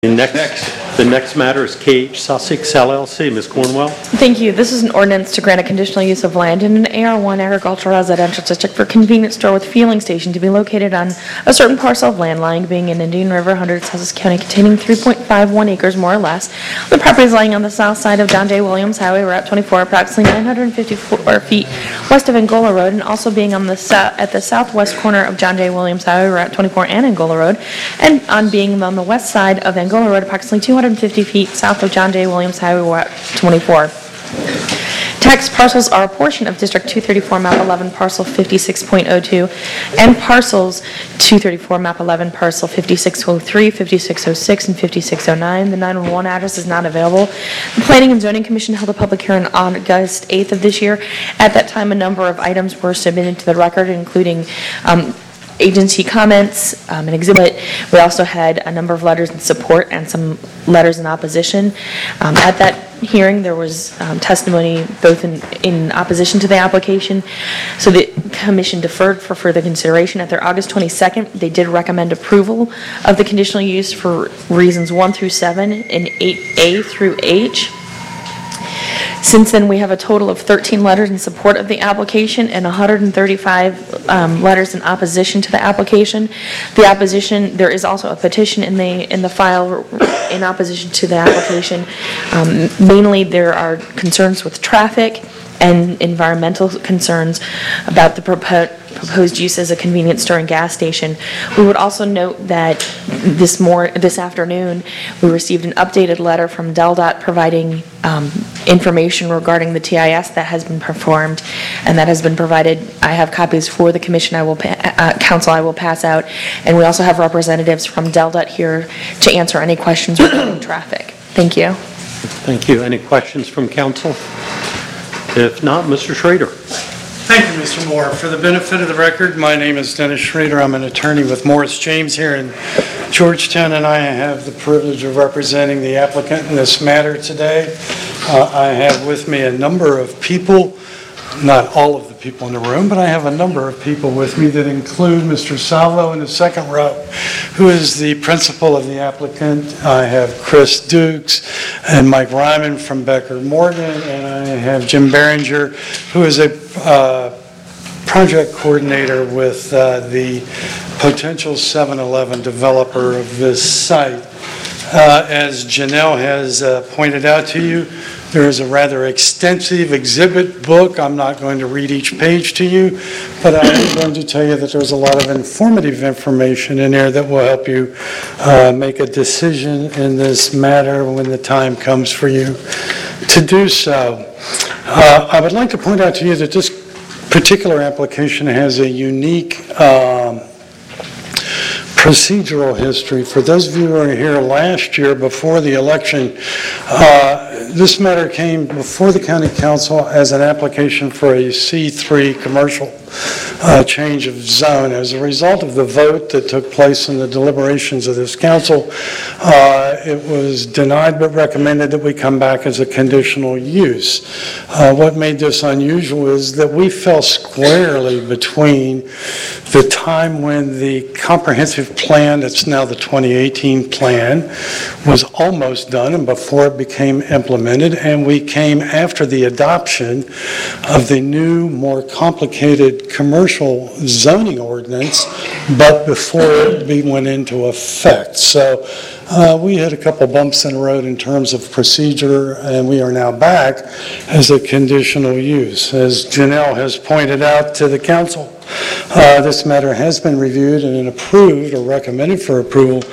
The next matter is KH Sussex LLC. Ms. Cornwell. Thank you. This is an ordinance to grant a conditional use of land in an AR1 agricultural residential district for a convenience store with fueling station to be located on a certain parcel of land lying being in Indian River, 100 Sussex County, containing 3.51 acres more or less. The property is lying on the south side of John J. Williams Highway, Route 24, approximately 954 feet west of Angola Road, and also being on the at the southwest corner of John J. Williams Highway, Route 24, and Angola Road, and on being on the west side of Angola Road, approximately 250 feet south of John J. Williams Highway, Route 24. Tax parcels are a portion of District 234, Map 11, Parcel 56.02, and Parcels 234, Map 11, Parcel 5603, 5606, and 5609. The 911 address is not available. The Planning and Zoning Commission held a public hearing on August 8th of this year. At that time, a number of items were submitted to the record, including agency comments, an exhibit. We also had a number of letters in support and some letters in opposition. At that hearing, there was testimony both in opposition to the application. So the commission deferred for further consideration. At their August 22nd, they did recommend approval of the conditional use for reasons 1 through 7 and 8A through H. Since then, we have a total of 13 letters in support of the application and 135 letters in opposition to the application. The opposition, there is also a petition in the file in opposition to the application. Mainly, there are concerns with traffic and environmental concerns about the proposed use as a convenience store and gas station. We would also note that this afternoon we received an updated letter from DelDOT providing information regarding the TIS that has been performed and that has been provided. I have copies for the commission. Council I will pass out, and we also have representatives from DelDOT here to answer any questions regarding traffic. Thank you. Thank you. Any questions from council? If not, Mr. Schrader. Thank you, Mr. Moore. For the benefit of the record, my name is Dennis Schrader. I'm an attorney with Morris James here in Georgetown, and I have the privilege of representing the applicant in this matter today. I have with me a number of people, not all of the people in the room, but I have a number of people with me that include Mr. Salvo in the second row, who is the principal of the applicant. I have Chris Dukes and Mike Ryman from Becker Morgan, and I have Jim Behringer, who is a project coordinator with the potential 7-Eleven developer of this site. As Janelle has pointed out to you, there is a rather extensive exhibit book. I'm not going to read each page to you, but I am going to tell you that there's a lot of informative information in there that will help you make a decision in this matter when the time comes for you to do so. I would like to point out to you that this particular application has a unique procedural history. For those of you who were here last year before the election, this matter came before the County Council as an application for a C3 commercial change of zone. As a result of the vote that took place in the deliberations of this council, it was denied but recommended that we come back as a conditional use. What made this unusual is that we fell squarely between the time when the comprehensive plan, that's now the 2018 plan, was almost done and before it became implemented, and we came after the adoption of the new, more complicated commercial zoning ordinance, but before it went into effect. So we had a couple bumps in the road in terms of procedure, and we are now back as a conditional use. As Janelle has pointed out to the council, this matter has been reviewed and approved or recommended for approval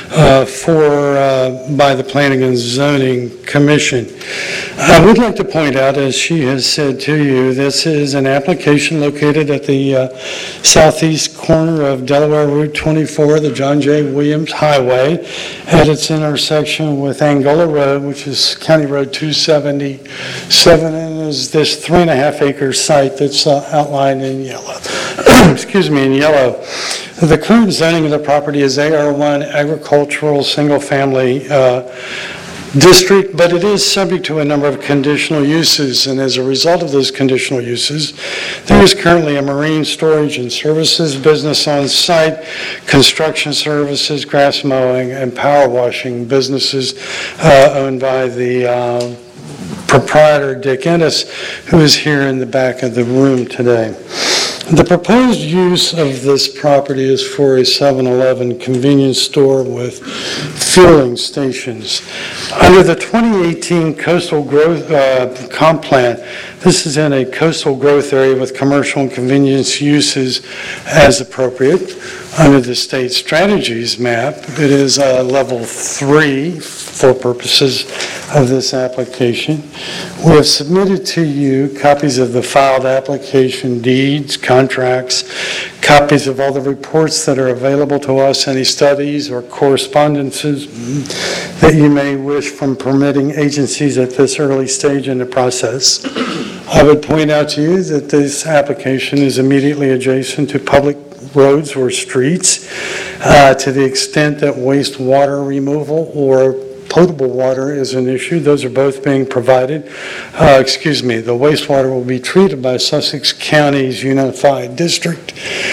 by the Planning and Zoning Commission. I would like to point out, as she has said to you, this is an application located at the southeast corner of Delaware Route 24, the John J. Williams Highway, at its intersection with Angola Road, which is County Road 277, and is this 3.5-acre site that's outlined in yellow. Excuse me, in yellow. The current zoning of the property is AR1 agricultural single-family district, but it is subject to a number of conditional uses, and as a result of those conditional uses, there is currently a marine storage and services business on site, construction services, grass mowing, and power washing businesses owned by the proprietor, Dick Ennis, who is here in the back of the room today. The proposed use of this property is for a 7-Eleven convenience store with fueling stations. Under the 2018 Coastal Growth Comp Plan, this is in a coastal growth area with commercial and convenience uses as appropriate. Under the state strategies map, it is level 3 for purposes of this application. We have submitted to you copies of the filed application deeds, contracts, copies of all the reports that are available to us, any studies or correspondences that you may wish from permitting agencies at this early stage in the process. I would point out to you that this application is immediately adjacent to public roads or streets. To the extent that wastewater removal or potable water is an issue, those are both being provided. The wastewater will be treated by Sussex County's Unified District.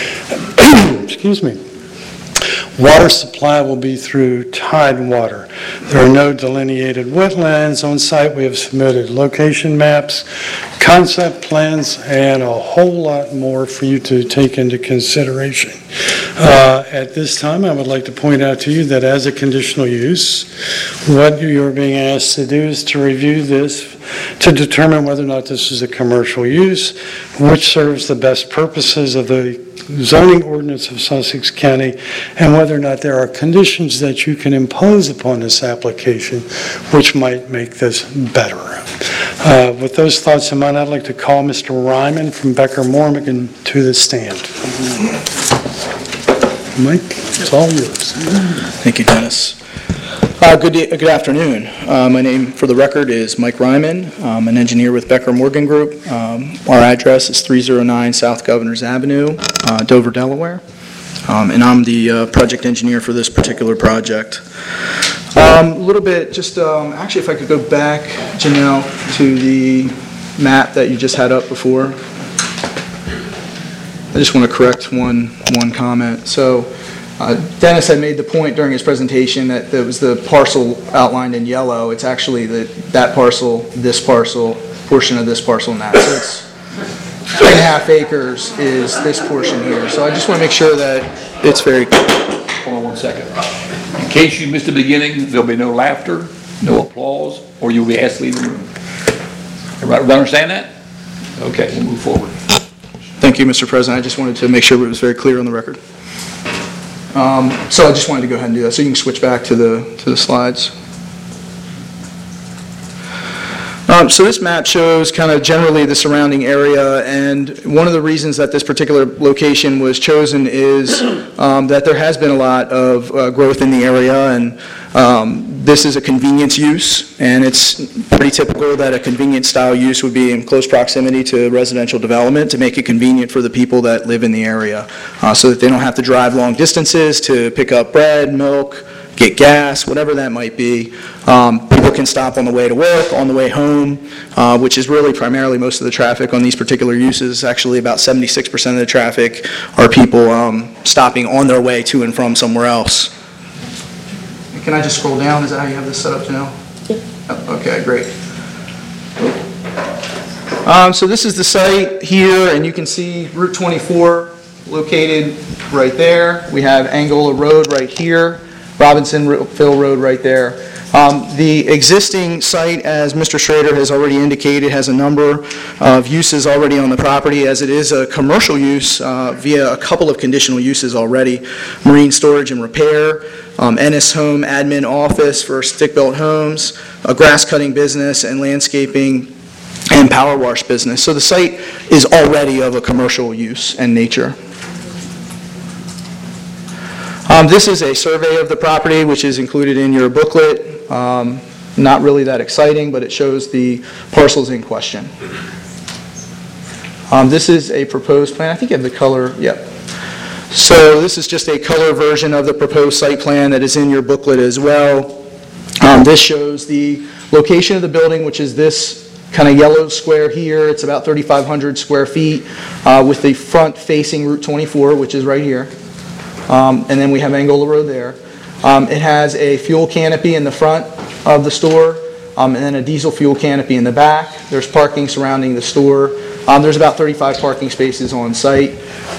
Water supply will be through Tidewater. There are no delineated wetlands on site. We have submitted location maps, concept plans, and a whole lot more for you to take into consideration. At this time, I would like to point out to you that as a conditional use, what you're being asked to do is to review this to determine whether or not this is a commercial use, which serves the best purposes of the zoning ordinance of Sussex County, and whether or not there are conditions that you can impose upon this application which might make this better. With those thoughts in mind, I'd like to call Mr. Ryman from Becker Morgan to the stand. Mike, it's all yours. Thank you, Dennis. Good afternoon. My name, for the record, is Mike Ryman. I'm an engineer with Becker Morgan Group. Our address is 309 South Governors Avenue, Dover, Delaware. And I'm the project engineer for this particular project. A little bit, actually, if I could go back, Janelle, to the map that you just had up before. I just want to correct one comment. So Dennis had made the point during his presentation that there was the parcel outlined in yellow. It's actually that parcel, this parcel, portion of this parcel, and that. So it's 3.5 acres is this portion here. So I just want to make sure that it's very clear. Hold on 1 second. In case you missed the beginning, there'll be no laughter, no applause, or you'll be asked to leave the room. Everybody understand that? Okay, we'll move forward. Thank you, Mr. President. I just wanted to make sure it was very clear on the record. So I just wanted to go ahead and do that. So you can switch back to the slides. So this map shows kind of generally the surrounding area, and one of the reasons that this particular location was chosen is that there has been a lot of growth in the area, and this is a convenience use, and it's pretty typical that a convenience style use would be in close proximity to residential development to make it convenient for the people that live in the area, so that they don't have to drive long distances to pick up bread, milk, get gas, whatever that might be. People can stop on the way to work, on the way home, which is really primarily most of the traffic on these particular uses. Actually, about 76% of the traffic are people stopping on their way to and from somewhere else. Can I just scroll down? Is that how you have this set up, Janelle? Yeah. Okay, great. So this is the site here, and you can see Route 24 located right there. We have Angola Road right here. Robinsonville Road right there. The existing site, as Mr. Schrader has already indicated, has a number of uses already on the property, as it is a commercial use via a couple of conditional uses already: marine storage and repair, Ennis Home Admin Office for Stick-Built Homes, a grass cutting business, and landscaping and power wash business. So the site is already of a commercial use and nature. This is a survey of the property, which is included in your booklet. Not really that exciting, but it shows the parcels in question. This is a proposed plan. I think you have the color. Yep. So this is just a color version of the proposed site plan that is in your booklet as well. This shows the location of the building, which is this kind of yellow square here. It's about 3,500 square feet with the front facing Route 24, which is right here. And then we have Angola Road there. It has a fuel canopy in the front of the store, and then a diesel fuel canopy in the back. There's parking surrounding the store. There's about 35 parking spaces on site.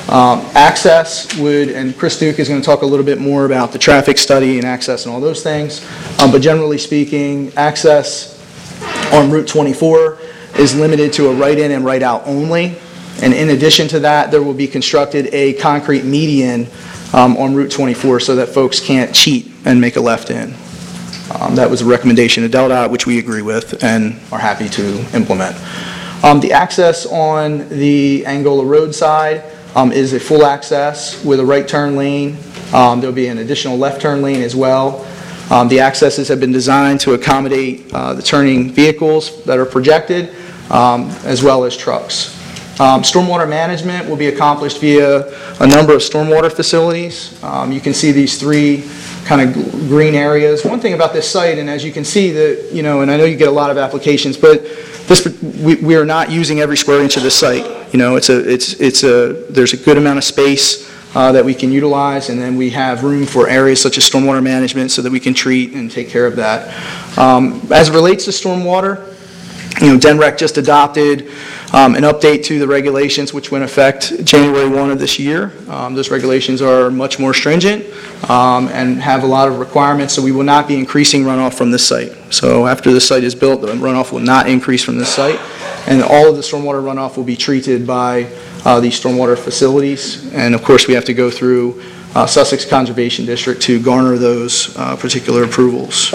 Access would, and Chris Duke is going to talk a little bit more about the traffic study and access and all those things, but generally speaking, access on Route 24 is limited to a right-in and right-out only, and in addition to that, there will be constructed a concrete median on Route 24 so that folks can't cheat and make a left in. That was a recommendation of DelDOT, which we agree with and are happy to implement. The access on the Angola Road side is a full access with a right turn lane. There'll be an additional left turn lane as well. The accesses have been designed to accommodate the turning vehicles that are projected, as well as trucks. Stormwater management will be accomplished via a number of stormwater facilities. You can see these three kind of green areas. One thing about this site, and as you can see, that and I know you get a lot of applications, but we are not using every square inch of this site. There's a good amount of space that we can utilize, and then we have room for areas such as stormwater management so that we can treat and take care of that. As it relates to stormwater, DNREC just adopted an update to the regulations which went effect January 1 of this year. Those regulations are much more stringent and have a lot of requirements, so we will not be increasing runoff from this site. So after this site is built, the runoff will not increase from this site, and all of the stormwater runoff will be treated by these stormwater facilities. And of course, we have to go through Sussex Conservation District to garner those particular approvals.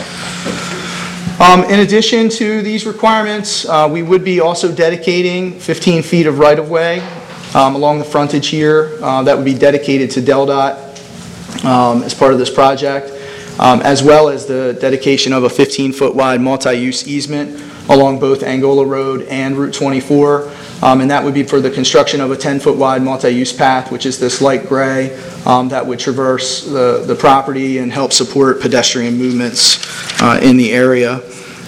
In addition to these requirements, we would be also dedicating 15 feet of right-of-way along the frontage here. That would be dedicated to DelDOT as part of this project, as well as the dedication of a 15-foot wide multi-use easement along both Angola Road and Route 24. And that would be for the construction of a 10-foot wide multi-use path, which is this light gray, that would traverse the property and help support pedestrian movements in the area.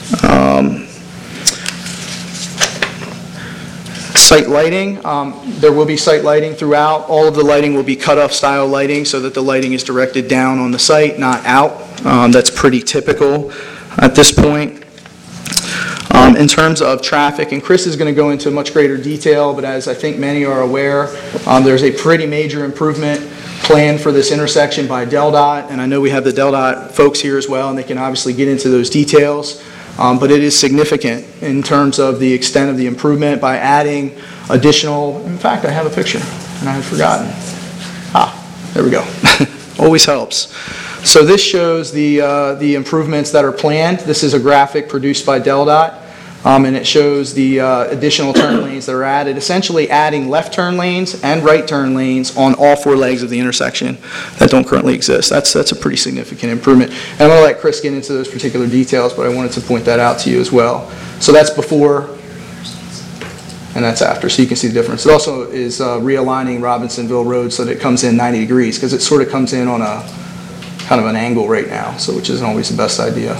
Site lighting, there will be site lighting throughout. All of the lighting will be cut-off style lighting so that the lighting is directed down on the site, not out. That's pretty typical at this point. In terms of traffic, and Chris is going to go into much greater detail, but as I think many are aware, there's a pretty major improvement planned for this intersection by DelDOT, and I know we have the DelDOT folks here as well, and they can obviously get into those details, but it is significant in terms of the extent of the improvement by adding additional, in fact, I have a picture, and I had forgotten. There we go. Always helps. So this shows the improvements that are planned. This is a graphic produced by DelDOT, and it shows the additional turn lanes that are added, essentially adding left turn lanes and right turn lanes on all four legs of the intersection that don't currently exist. That's a pretty significant improvement. And I'm going to let Chris get into those particular details, but I wanted to point that out to you as well. So that's before and that's after, so you can see the difference. It also is realigning Robinsonville Road so that it comes in 90 degrees, because it sort of comes in on a kind of an angle right now, so which isn't always the best idea.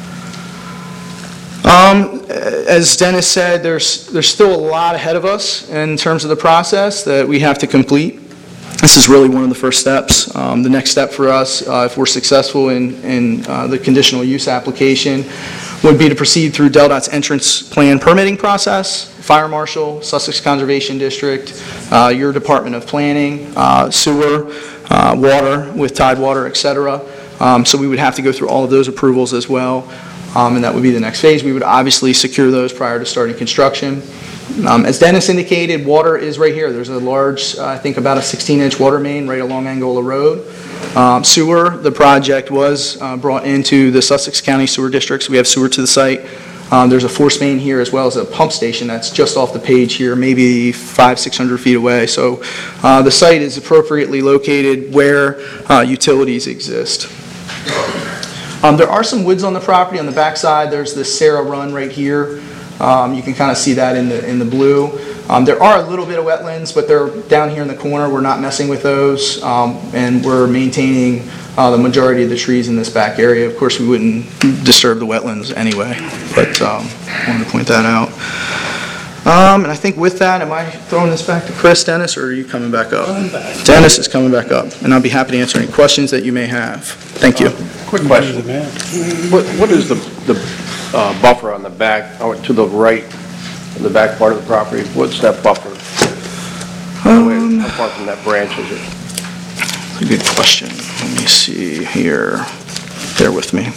As Dennis said, there's still a lot ahead of us in terms of the process that we have to complete. This is really one of the first steps. The next step for us, if we're successful in the conditional use application, would be to proceed through DelDOT's entrance plan permitting process, Fire Marshal, Sussex Conservation District, your Department of Planning, sewer, water with Tidewater, etc. So we would have to go through all of those approvals as well, and that would be the next phase. We would obviously secure those prior to starting construction. As Dennis indicated, water is right here. There's a large, I think about a 16-inch water main right along Angola Road. Sewer, the project was brought into the Sussex County Sewer District, so we have sewer to the site. There's a force main here as well as a pump station that's just off the page here, maybe 500-600 feet away. So the site is appropriately located where utilities exist. There are some woods on the property on the backside. There's the Sarah Run right here. You can kind of see that in the blue. There are a little bit of wetlands, but they're down here in the corner. We're not messing with those, and we're maintaining the majority of the trees in this back area. Of course, we wouldn't disturb the wetlands anyway, but wanted to point that out. And I think with that, am I throwing this back to Chris, Dennis, or are you coming back up? Dennis is coming back up, and I'll be happy to answer any questions that you may have. Thank you. Quick question. What is the buffer on the back, to the right, in the back part of the property? What's that buffer? How far from that branch is it? That's a good question. Let me see here. Bear with me.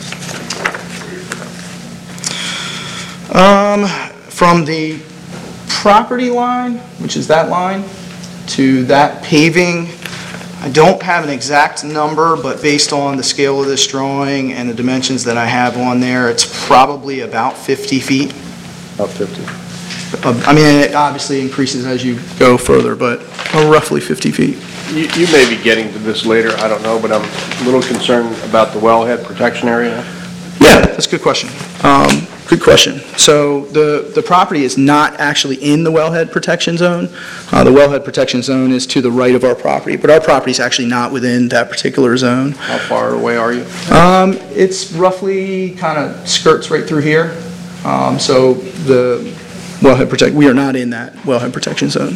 From the property line, which is that line, to that paving, I don't have an exact number, but based on the scale of this drawing and the dimensions that I have on there, it's probably about 50 feet. About 50. I mean, it obviously increases as you go further, but roughly 50 feet. You may be getting to this later, I don't know, but I'm a little concerned about the wellhead protection area. Yeah, that's a good question. Good question. So the property is not actually in the wellhead protection zone. The wellhead protection zone is to the right of our property, but our property is actually not within that particular zone. How far away are you? It's roughly kind of skirts right through here. So the we are not in that wellhead protection zone.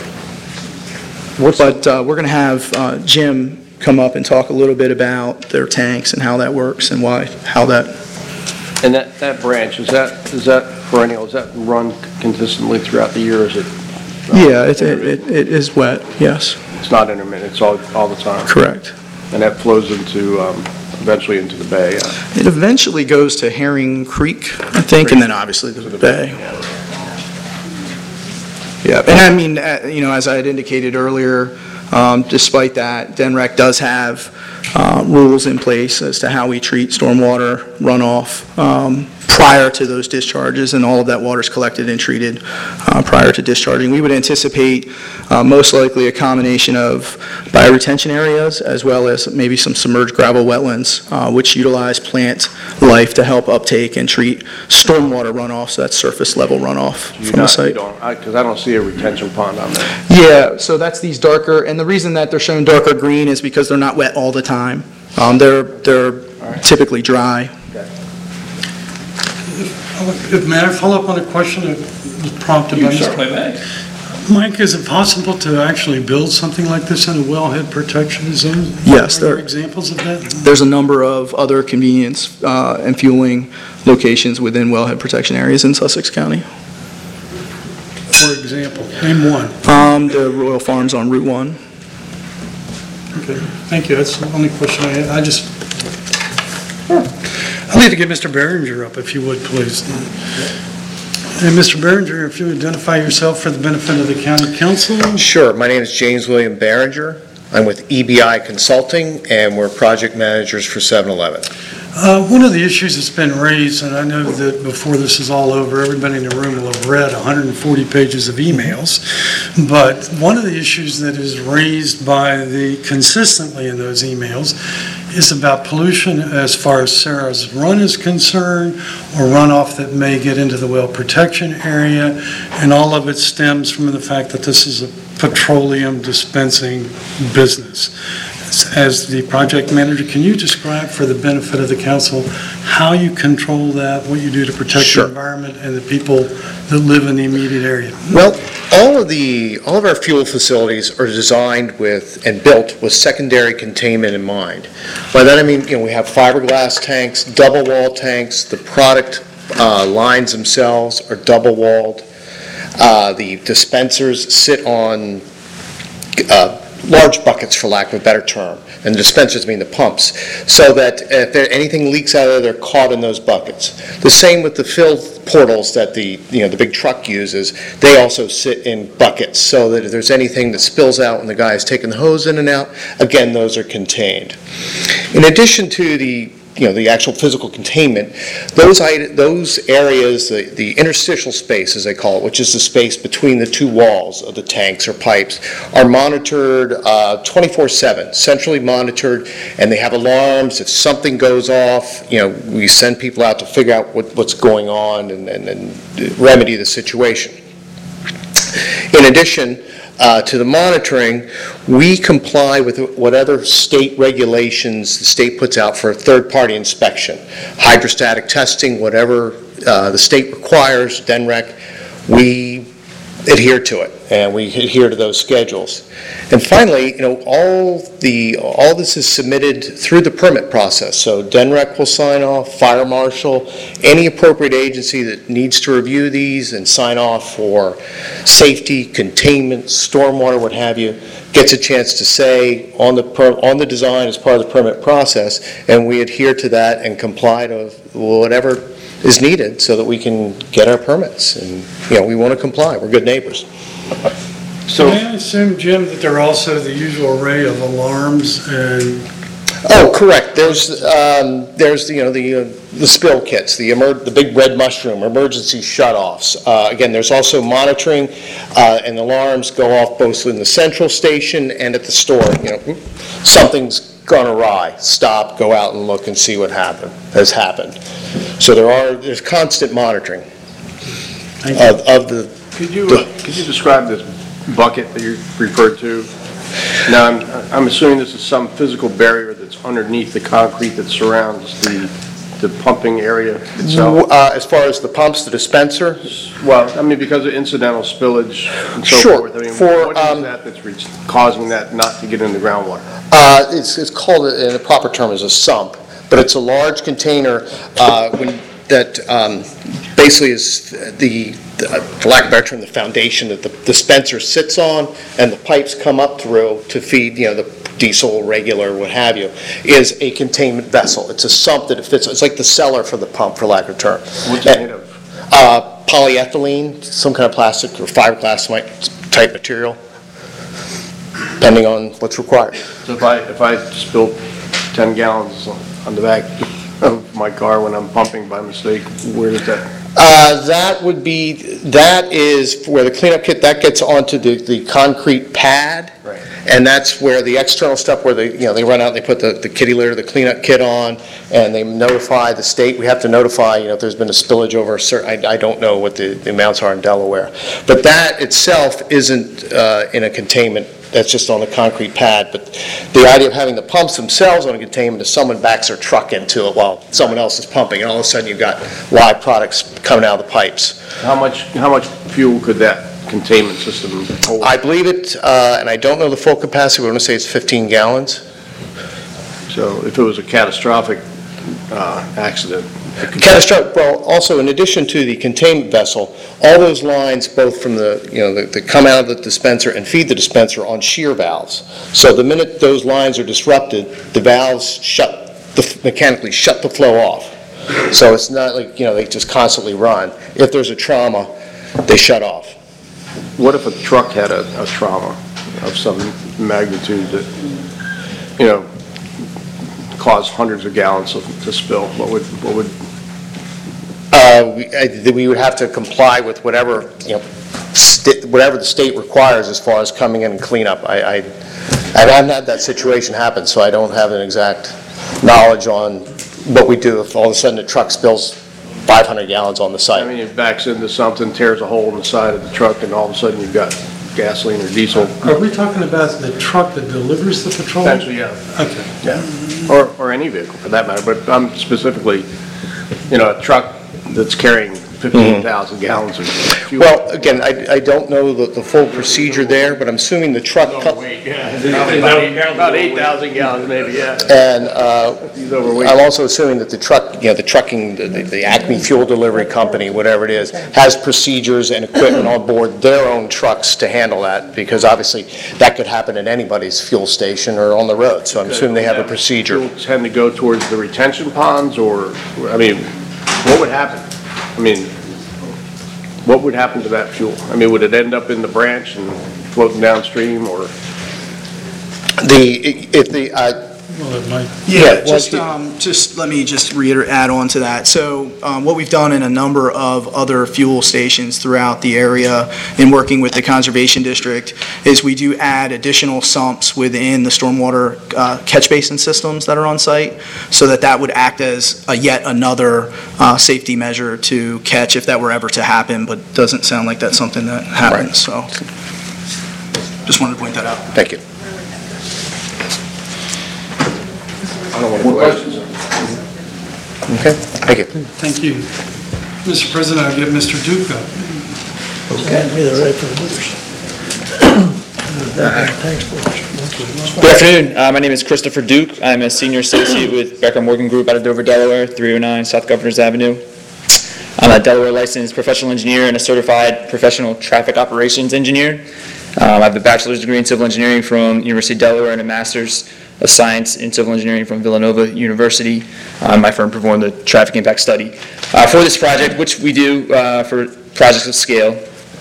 But we're going to have Jim come up and talk a little bit about their tanks and how that works and how that. And that branch, is that perennial? Is that run consistently throughout the year, or is it? Yeah, it is wet, yes. It's not intermittent, it's all the time? Correct. And that flows into, eventually into the bay? It eventually goes to Herring Creek, I think, and then obviously the bay. Yeah, and I mean, as I had indicated earlier, despite that, DNREC does have rules in place as to how we treat stormwater runoff prior to those discharges, and all of that water is collected and treated prior to discharging. We would anticipate most likely a combination of bioretention areas as well as maybe some submerged gravel wetlands, which utilize plant life to help uptake and treat stormwater runoff, so that's surface level runoff from the site. Because I don't see a retention pond on there. Yeah, so that's these darker, and the reason that they're shown darker green is because they're not wet all the time. They're typically dry. May I follow up on a question that was prompted by You Mr. certainly may. Mike, is it possible to actually build something like this in a wellhead protection zone? Yes, Are there examples of that? There's a number of other convenience and fueling locations within wellhead protection areas in Sussex County. For example, name one. The Royal Farms on Route 1. Okay, thank you. That's the only question I had. I'd like to get Mr. Behringer up, if you would, please. And Mr. Behringer, if you would identify yourself for the benefit of the county council. Sure. My name is James William Behringer. I'm with EBI Consulting, and we're project managers for 7-Eleven. One of the issues that's been raised, and I know that before this is all over, everybody in the room will have read 140 pages of emails, but one of the issues that is raised consistently in those emails is about pollution as far as Sarah's Run is concerned, or runoff that may get into the well protection area, and all of it stems from the fact that this is a petroleum dispensing business. As the project manager, can you describe for the benefit of the council how you control that, what you do to protect Sure. the environment and the people that live in the immediate area? Well, all of our fuel facilities are designed with and built with secondary containment in mind. By that I mean, we have fiberglass tanks, double wall tanks. The product lines themselves are double walled. The dispensers sit on large buckets, for lack of a better term, and the dispensers mean the pumps, so that if anything leaks out of there, they're caught in those buckets. The same with the fill portals that the big truck uses. They also sit in buckets, so that if there's anything that spills out when the guy is taking the hose in and out, again, those are contained. In addition to the actual physical containment, those areas, the interstitial space, as they call it, which is the space between the two walls of the tanks or pipes, are monitored 24/7, centrally monitored, and they have alarms. If something goes off, we send people out to figure out what's going on and remedy the situation. In addition to the monitoring, we comply with whatever state regulations the state puts out for a third-party inspection. Hydrostatic testing, whatever the state requires, DNREC, we adhere to it, and we adhere to those schedules. And finally, all this is submitted through the permit process. So DNREC will sign off, fire marshal, any appropriate agency that needs to review these and sign off for safety, containment, stormwater, what have you, gets a chance to say on the design as part of the permit process, and we adhere to that and comply to whatever is needed so that we can get our permits. And, we want to comply. We're good neighbors. So, May I assume, Jim, that there are also the usual array of alarms and... Oh, correct. There's the spill kits, the big red mushroom, emergency shutoffs. Again, there's also monitoring, and alarms go off both in the central station and at the store. Something's gone awry. Stop, go out and look and see what has happened. So there's constant monitoring of the. could you describe this bucket that you referred to? Now, I'm assuming this is some physical barrier that's underneath the concrete that surrounds the pumping area itself? As far as the pumps, the dispenser? Well, because of incidental spillage and so Sure. forth. For, what is that that's causing that not to get in the groundwater? It's called, in the proper term, is a sump, but it's a large container that basically is for lack of a better term, the foundation that the dispenser sits on and the pipes come up through to feed, the diesel, regular, what have you, is a containment vessel. It's a sump that it fits. It's like the cellar for the pump, for lack of a term. What's it made of? Polyethylene, some kind of plastic or fiberglass type material, depending on what's required. So if I spill 10 gallons on the back of my car when I'm pumping by mistake, where does that? That is where the cleanup kit, that gets onto the concrete pad. Right. And that's where the external stuff, where they run out and they put the kitty litter, the cleanup kit on, and they notify the state. We have to notify, if there's been a spillage over a certain, I don't know what the amounts are in Delaware. But that itself isn't in a containment. That's just on the concrete pad. But the idea of having the pumps themselves on a containment is someone backs their truck into it while someone else is pumping, and all of a sudden you've got live products coming out of the pipes. How much fuel could that containment system hold? I believe it, and I don't know the full capacity, but I'm going to say it's 15 gallons. So if it was a catastrophic accident, Catastrophic, well, also in addition to the containment vessel, all those lines, both from the come out of the dispenser and feed the dispenser on shear valves. So the minute those lines are disrupted, the valves mechanically shut the flow off. So it's not like, they just constantly run. If there's a trauma, they shut off. what if a truck had a trauma of some magnitude that, caused hundreds of gallons to spill? What would we would have to comply with whatever, whatever the state requires as far as coming in and cleanup. I haven't had that situation happen, so I don't have an exact knowledge on what we do if all of a sudden the truck spills 500 gallons on the site. I mean, it backs into something, tears a hole in the side of the truck, and all of a sudden you've got gasoline or diesel. Are we talking about the truck that delivers the petroleum? Potentially, yeah. Okay. Yeah. Or any vehicle for that matter, but I'm specifically, a truck that's carrying 15,000 gallons of fuel. Well, again, I don't know the full procedure there, but I'm assuming the truck... About 8,000 gallons maybe, yeah. And He's overweight. I'm also assuming that the truck, the Acme Fuel Delivery Company, whatever it is, has procedures and equipment on board their own trucks to handle that, because obviously that could happen at anybody's fuel station or on the road. So I'm assuming they have a procedure. Fuel tend to go towards the retention ponds, or, what would happen? What would happen to that fuel? Would it end up in the branch and floating downstream, or? Well, it might. Yeah, well, just let me just reiterate, add on to that. So what we've done in a number of other fuel stations throughout the area in working with the Conservation District is we do add additional sumps within the stormwater catch basin systems that are on site, so that would act as yet another safety measure to catch if that were ever to happen, but doesn't sound like that's something that happens, so just wanted to point that out. Thank you. More questions? Okay, thank you. Thank you. Mr. President, I'll get Mr. Duke up. Good afternoon. My name is Christopher Duke. I'm a senior associate with Becker Morgan Group out of Dover, Delaware, 309 South Governors Avenue. I'm a Delaware licensed professional engineer and a certified professional traffic operations engineer. I have a bachelor's degree in civil engineering from University of Delaware and a master's of science in civil engineering from Villanova University. My firm performed the traffic impact study for this project, which we do for projects of scale.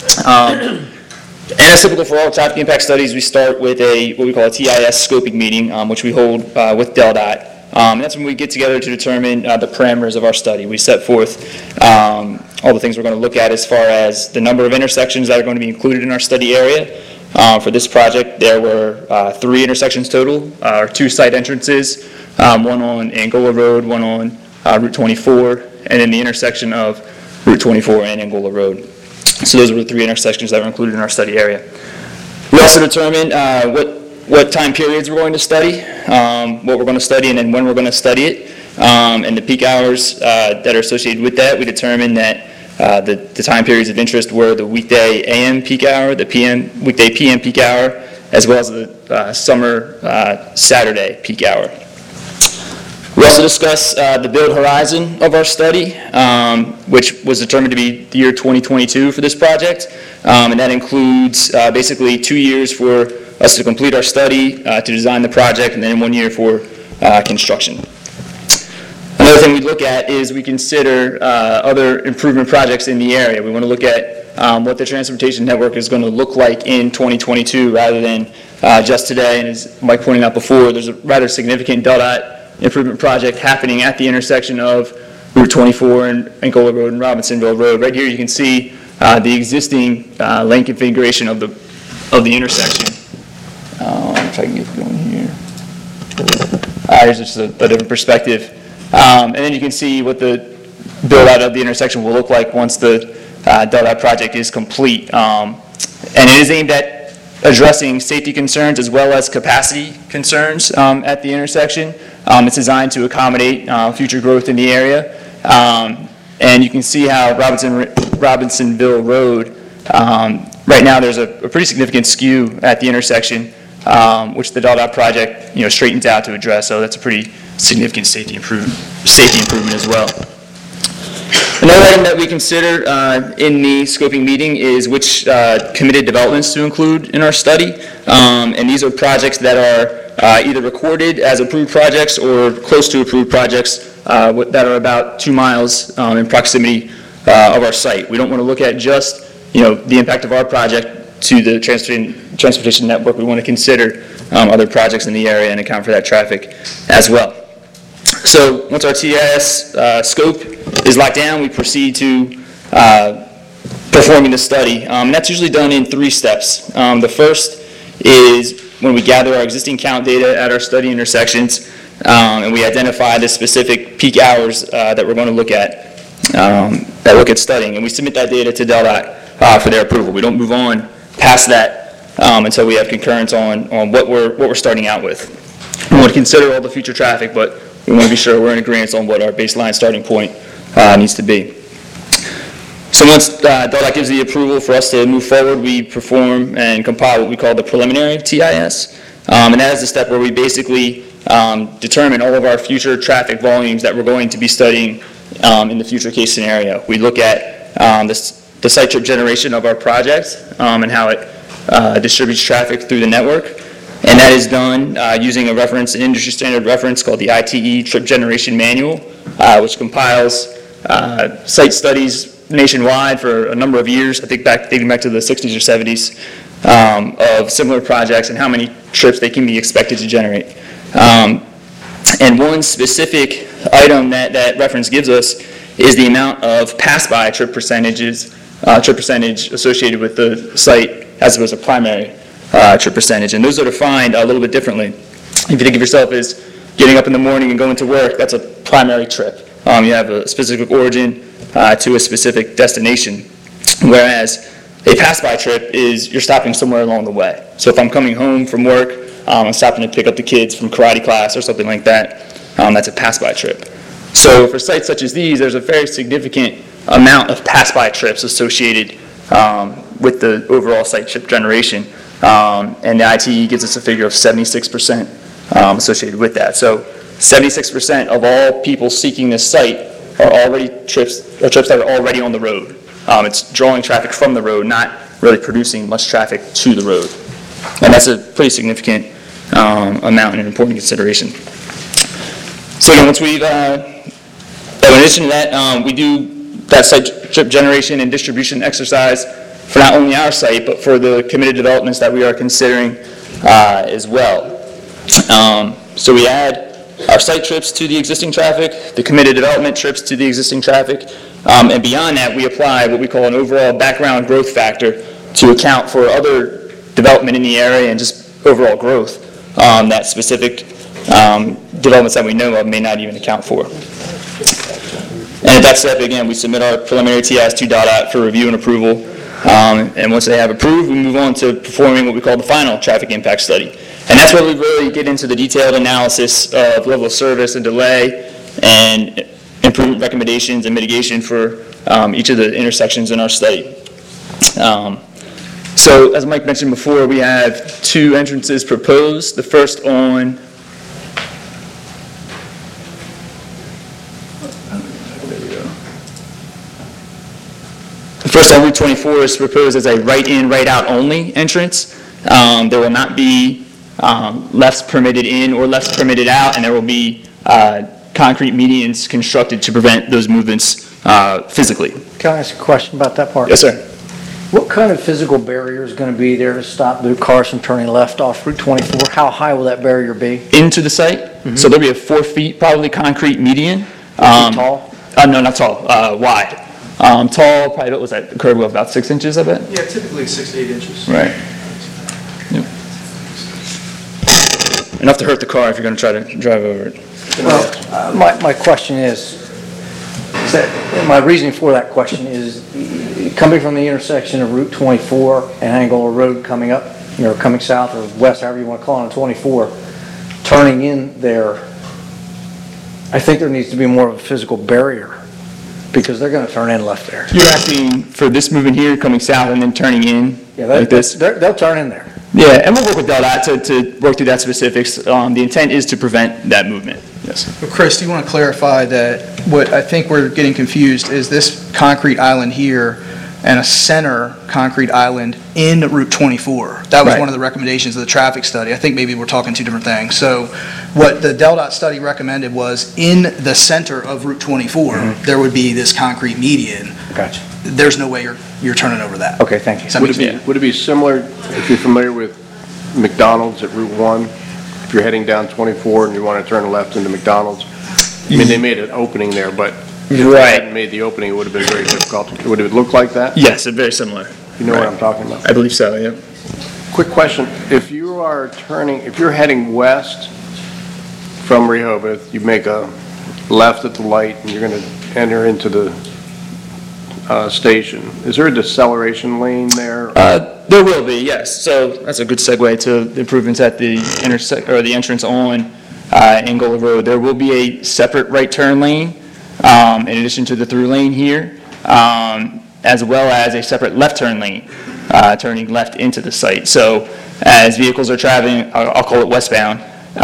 And as typical for all traffic impact studies, we start with what we call a TIS scoping meeting, which we hold with DelDOT. And that's when we get together to determine the parameters of our study. We set forth all the things we're going to look at as far as the number of intersections that are going to be included in our study area. For this project, there were 3 intersections total, or 2 site entrances, one on Angola Road, one on Route 24, and then the intersection of Route 24 and Angola Road. So those were the 3 intersections that were included in our study area. We also determined what time periods we're going to study, what we're going to study, and then when we're going to study it, and the peak hours that are associated with that. We determined that the time periods of interest were the weekday AM peak hour, the weekday PM peak hour, as well as the summer Saturday peak hour. We also discussed the build horizon of our study, which was determined to be the year 2022 for this project, and that includes basically 2 years for us to complete our study, to design the project, and then 1 year for construction. Another thing we look at is we consider other improvement projects in the area. We want to look at what the transportation network is going to look like in 2022 rather than just today. And as Mike pointed out before, there's a rather significant DelDOT improvement project happening at the intersection of Route 24 and Angola Road and Robinsonville Road. Right here you can see the existing lane configuration of the intersection. If I can get going here. Here's just a different perspective. And then you can see what the build out of the intersection will look like once the DelDOT project is complete. And it is aimed at addressing safety concerns as well as capacity concerns at the intersection. It's designed to accommodate future growth in the area. And you can see how Robinsonville Road, right now there's a pretty significant skew at the intersection, which the DelDOT project straightens out to address. So that's a pretty significant safety improvement as well. Another item that we consider in the scoping meeting is which committed developments to include in our study. And these are projects that are either recorded as approved projects or close to approved projects that are about 2 miles in proximity of our site. We don't want to look at just the impact of our project to the transportation network. We want to consider other projects in the area and account for that traffic as well. So once our TIS scope is locked down, we proceed to performing the study. And that's usually done in 3 steps. The first is when we gather our existing count data at our study intersections, and we identify the specific peak hours that we're going to look at studying, and we submit that data to DelDOT for their approval. We don't move on past that until we have concurrence on what we're starting out with. We want to consider all the future traffic, but we want to be sure we're in agreement on what our baseline starting point needs to be. So once DelDOT gives the approval for us to move forward, we perform and compile what we call the preliminary TIS. And that is the step where we basically determine all of our future traffic volumes that we're going to be studying in the future case scenario. We look at the site trip generation of our project and how it distributes traffic through the network. And that is done using an industry standard reference called the ITE Trip Generation Manual, which compiles site studies nationwide for a number of years, I think dating back to the 60s or 70s, of similar projects and how many trips they can be expected to generate. And one specific item that reference gives us is the amount of pass-by trip percentage associated with the site as opposed to primary trip percentage. And those are defined a little bit differently. If you think of yourself as getting up in the morning and going to work, that's a primary trip. You have a specific origin to a specific destination, whereas a pass-by trip is you're stopping somewhere along the way. So if I'm coming home from work, I'm stopping to pick up the kids from karate class or something like that, that's a pass-by trip. So for sites such as these, there's a very significant amount of pass-by trips associated with the overall site trip generation. And the ITE gives us a figure of 76% associated with that. So 76% of all people seeking this site are already trips that are already on the road. It's drawing traffic from the road, not really producing much traffic to the road. And that's a pretty significant amount and an important consideration. So again, once we've, in addition to that, we do that site trip generation and distribution exercise for not only our site, but for the committed developments that we are considering as well. So we add our site trips to the existing traffic, the committed development trips to the existing traffic, and beyond that, we apply what we call an overall background growth factor to account for other development in the area and just overall growth that specific developments that we know of may not even account for. And at that step, again, we submit our preliminary TIs to DOT for review and approval. And once they have approved, we move on to performing what we call the final traffic impact study. And that's where we really get into the detailed analysis of level of service and delay and improvement recommendations and mitigation for each of the intersections in our study. So as Mike mentioned before, we have two entrances proposed. The first on Route 24 is proposed as a right-in, right-out only entrance. There will not be lefts permitted in or lefts permitted out, and there will be concrete medians constructed to prevent those movements physically. Can I ask a question about that part? Yes, sir. What kind of physical barrier is going to be there to stop the cars from turning left off Route 24? How high will that barrier be? Into the site? Mm-hmm. So there'll be a 4 feet, probably concrete median. Tall? No, not tall, wide. Tall, probably, what was that, curb of about 6 inches, I bet? Yeah, typically 6 to 8 inches. Right. Yep. Enough to hurt the car if you're going to try to drive over it. Well, my question is that my reasoning for that question is coming from the intersection of Route 24 and Angola Road coming up, coming south or west, however you want to call it, on 24, turning in there, I think there needs to be more of a physical barrier because they're going to turn in left there. You're asking for this movement here, coming south and then turning in like this? They'll turn in there. Yeah, and we'll work with DelDOT to work through that specifics. The intent is to prevent that movement. Yes. Well, Chris, do you want to clarify that what I think we're getting confused is this concrete island here and a center concrete island in Route 24. That was Right. one of the recommendations of the traffic study. I think maybe we're talking two different things. So what the DelDOT study recommended was in the center of Route 24, there would be this concrete median. Gotcha. There's no way you're turning over that. Okay, thank you. Does that make sense? Would it be similar, if you're familiar with McDonald's at Route 1, if you're heading down 24 and you want to turn left into McDonald's? I mean, they made an opening there, but if they hadn't made the opening, it would have been very difficult. Would it look like that? Yes, very similar. You know what I'm talking about? I believe so, yeah. Quick question, if you're heading west from Rehoboth, you make a left at the light and you're going to enter into the station, is there a deceleration lane there? There will be, yes. So that's a good segue to the improvements at the the entrance on Angola Road. There will be a separate right turn lane in addition to the through lane here, as well as a separate left turn lane turning left into the site. So as vehicles are traveling, I'll call it westbound,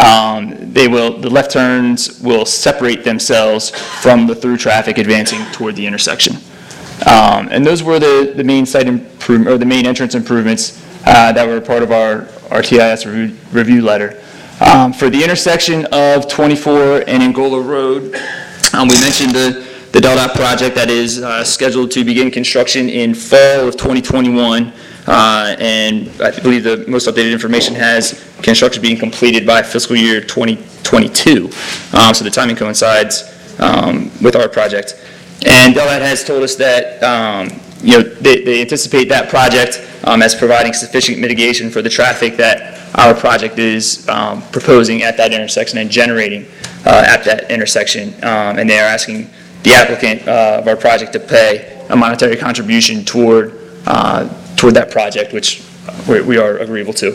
the left turns will separate themselves from the through traffic advancing toward the intersection. And those were the main site improvement, or the main entrance improvements that were part of our TIS review letter. For the intersection of 24 and Angola Road, we mentioned the DelDOT project that is scheduled to begin construction in fall of 2021. and I believe the most updated information has construction being completed by fiscal year 2022. So the timing coincides with our project. And Delhat has told us that they anticipate that project as providing sufficient mitigation for the traffic that our project is proposing at that intersection and generating at that intersection. And they are asking the applicant of our project to pay a monetary contribution toward that project, which we are agreeable to.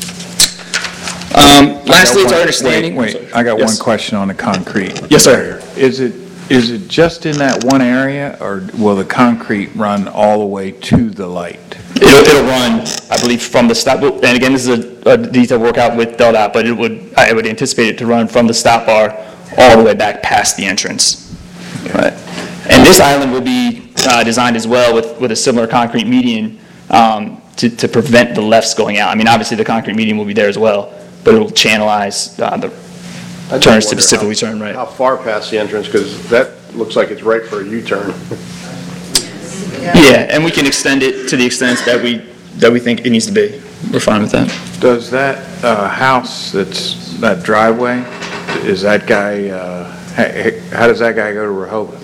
Lastly, it's our understanding. Wait, I got Yes. one question on the concrete. Yes, sir. Is it just in that one area, or will the concrete run all the way to the light? It'll run, I believe, from the stop, and again, this is a detailed workout with DelDOT, but I would anticipate it to run from the stop bar all the way back past the entrance. Right. And this island will be designed as well with a similar concrete median to prevent the lefts going out. I mean, obviously, the concrete median will be there as well, but it will channelize the turns to specifically turn right. How far past the entrance, because that looks like it's right for a U-turn. Yeah, and we can extend it to the extent that we think it needs to be. We're fine with that. Does that house, that driveway, is that guy, how does that guy go to Rehoboth?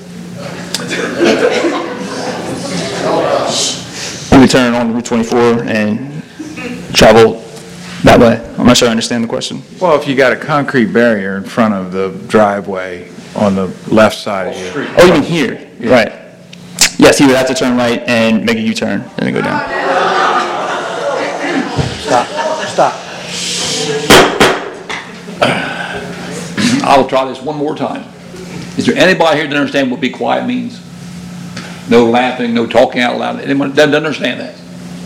We turn on Route 24 and travel that way. I'm not sure I understand the question. Well, if you got a concrete barrier in front of the driveway on the left side of you. Oh, you mean here? Yeah. Right. Yes, he would have to turn right and make a U-turn and then go down. Stop. I'll try this one more time. Is there anybody here that understand what be quiet means? No laughing, no talking out loud. Anyone that doesn't understand that?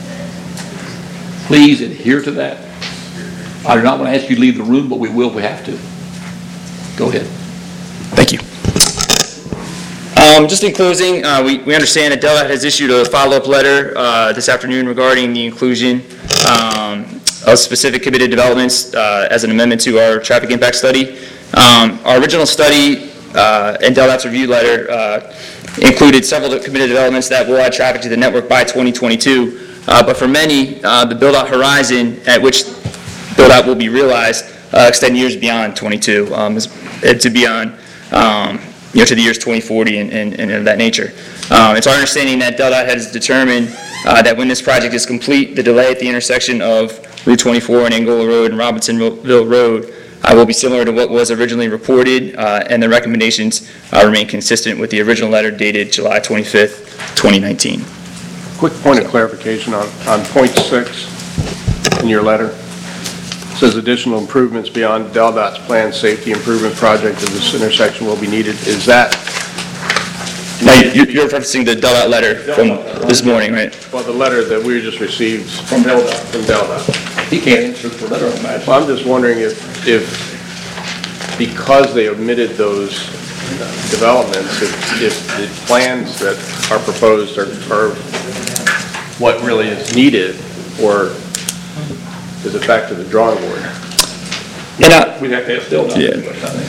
Please adhere to that. I do not want to ask you to leave the room, but we will if we have to. Go ahead. Thank you. Just in closing, we understand that DelDOT has issued a follow-up letter this afternoon regarding the inclusion of specific committed developments as an amendment to our traffic impact study. Our original study and DelDOT's review letter included several committed developments that will add traffic to the network by 2022. But for many, the build-out horizon at which build-out will be realized extend years beyond 22 to beyond to the years 2040 and of that nature. It's our understanding that DelDOT has determined that when this project is complete, the delay at the intersection of Route 24 and Angola Road and Robinsonville Road will be similar to what was originally reported, and the recommendations remain consistent with the original letter dated July 25th, 2019. Quick point of clarification on point 6 in your letter. It says additional improvements beyond DelDOT's planned safety improvement project of this intersection will be needed. Is that? Now, you're referencing the DelDOT letter from this morning, right? Well, the letter that we just received from DelDOT. He can't answer the letter, I imagine. Well, I'm just wondering if because they omitted those developments, if the plans that are proposed are what really is needed, or is it back to the drawing board? We'd have to have still done. Yeah.